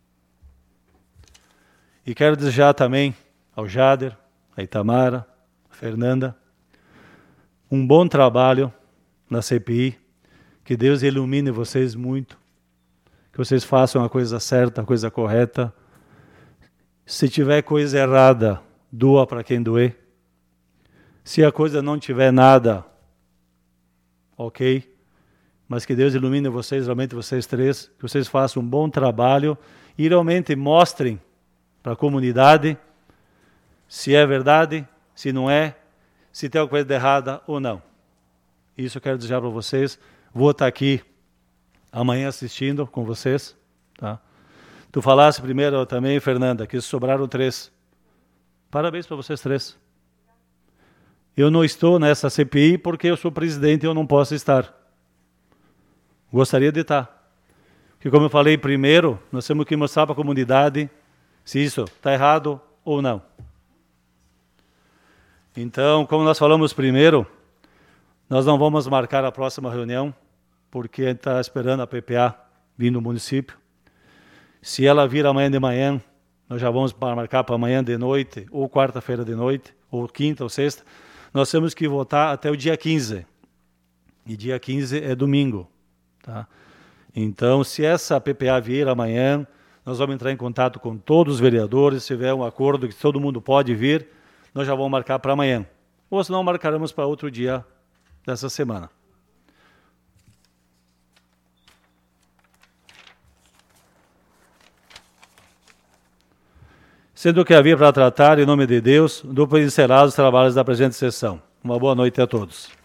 E quero desejar também ao Jader, a Itamara, a Fernanda, um bom trabalho na C P I, que Deus ilumine vocês muito, que vocês façam a coisa certa, a coisa correta. Se tiver coisa errada, doa para quem doer. Se a coisa não tiver nada, ok, mas que Deus ilumine vocês, realmente vocês três, que vocês façam um bom trabalho e realmente mostrem para a comunidade se é verdade, se não é, se tem alguma coisa errada ou não. Isso eu quero desejar para vocês. Vou estar aqui amanhã assistindo com vocês. Tá? Tu falasse primeiro também, Fernanda, que sobraram três. Parabéns para vocês três. Eu não estou nessa C P I porque eu sou presidente e eu não posso estar. Gostaria de estar. Porque como eu falei primeiro, nós temos que mostrar para a comunidade se isso está errado ou não. Então, como nós falamos primeiro, nós não vamos marcar a próxima reunião, porque a gente está esperando a P P A vir no município. Se ela vir amanhã de manhã, nós já vamos marcar para amanhã de noite, ou quarta-feira de noite, ou quinta ou sexta. Nós temos que votar até o dia quinze. E dia quinze é domingo. Tá? Então, se essa P P A vir amanhã, nós vamos entrar em contato com todos os vereadores, se tiver um acordo que todo mundo pode vir, nós já vamos marcar para amanhã. Ou se não, marcaremos para outro dia dessa semana. Sendo o que havia para tratar, em nome de Deus, dou por encerrados os trabalhos da presente sessão. Uma boa noite a todos.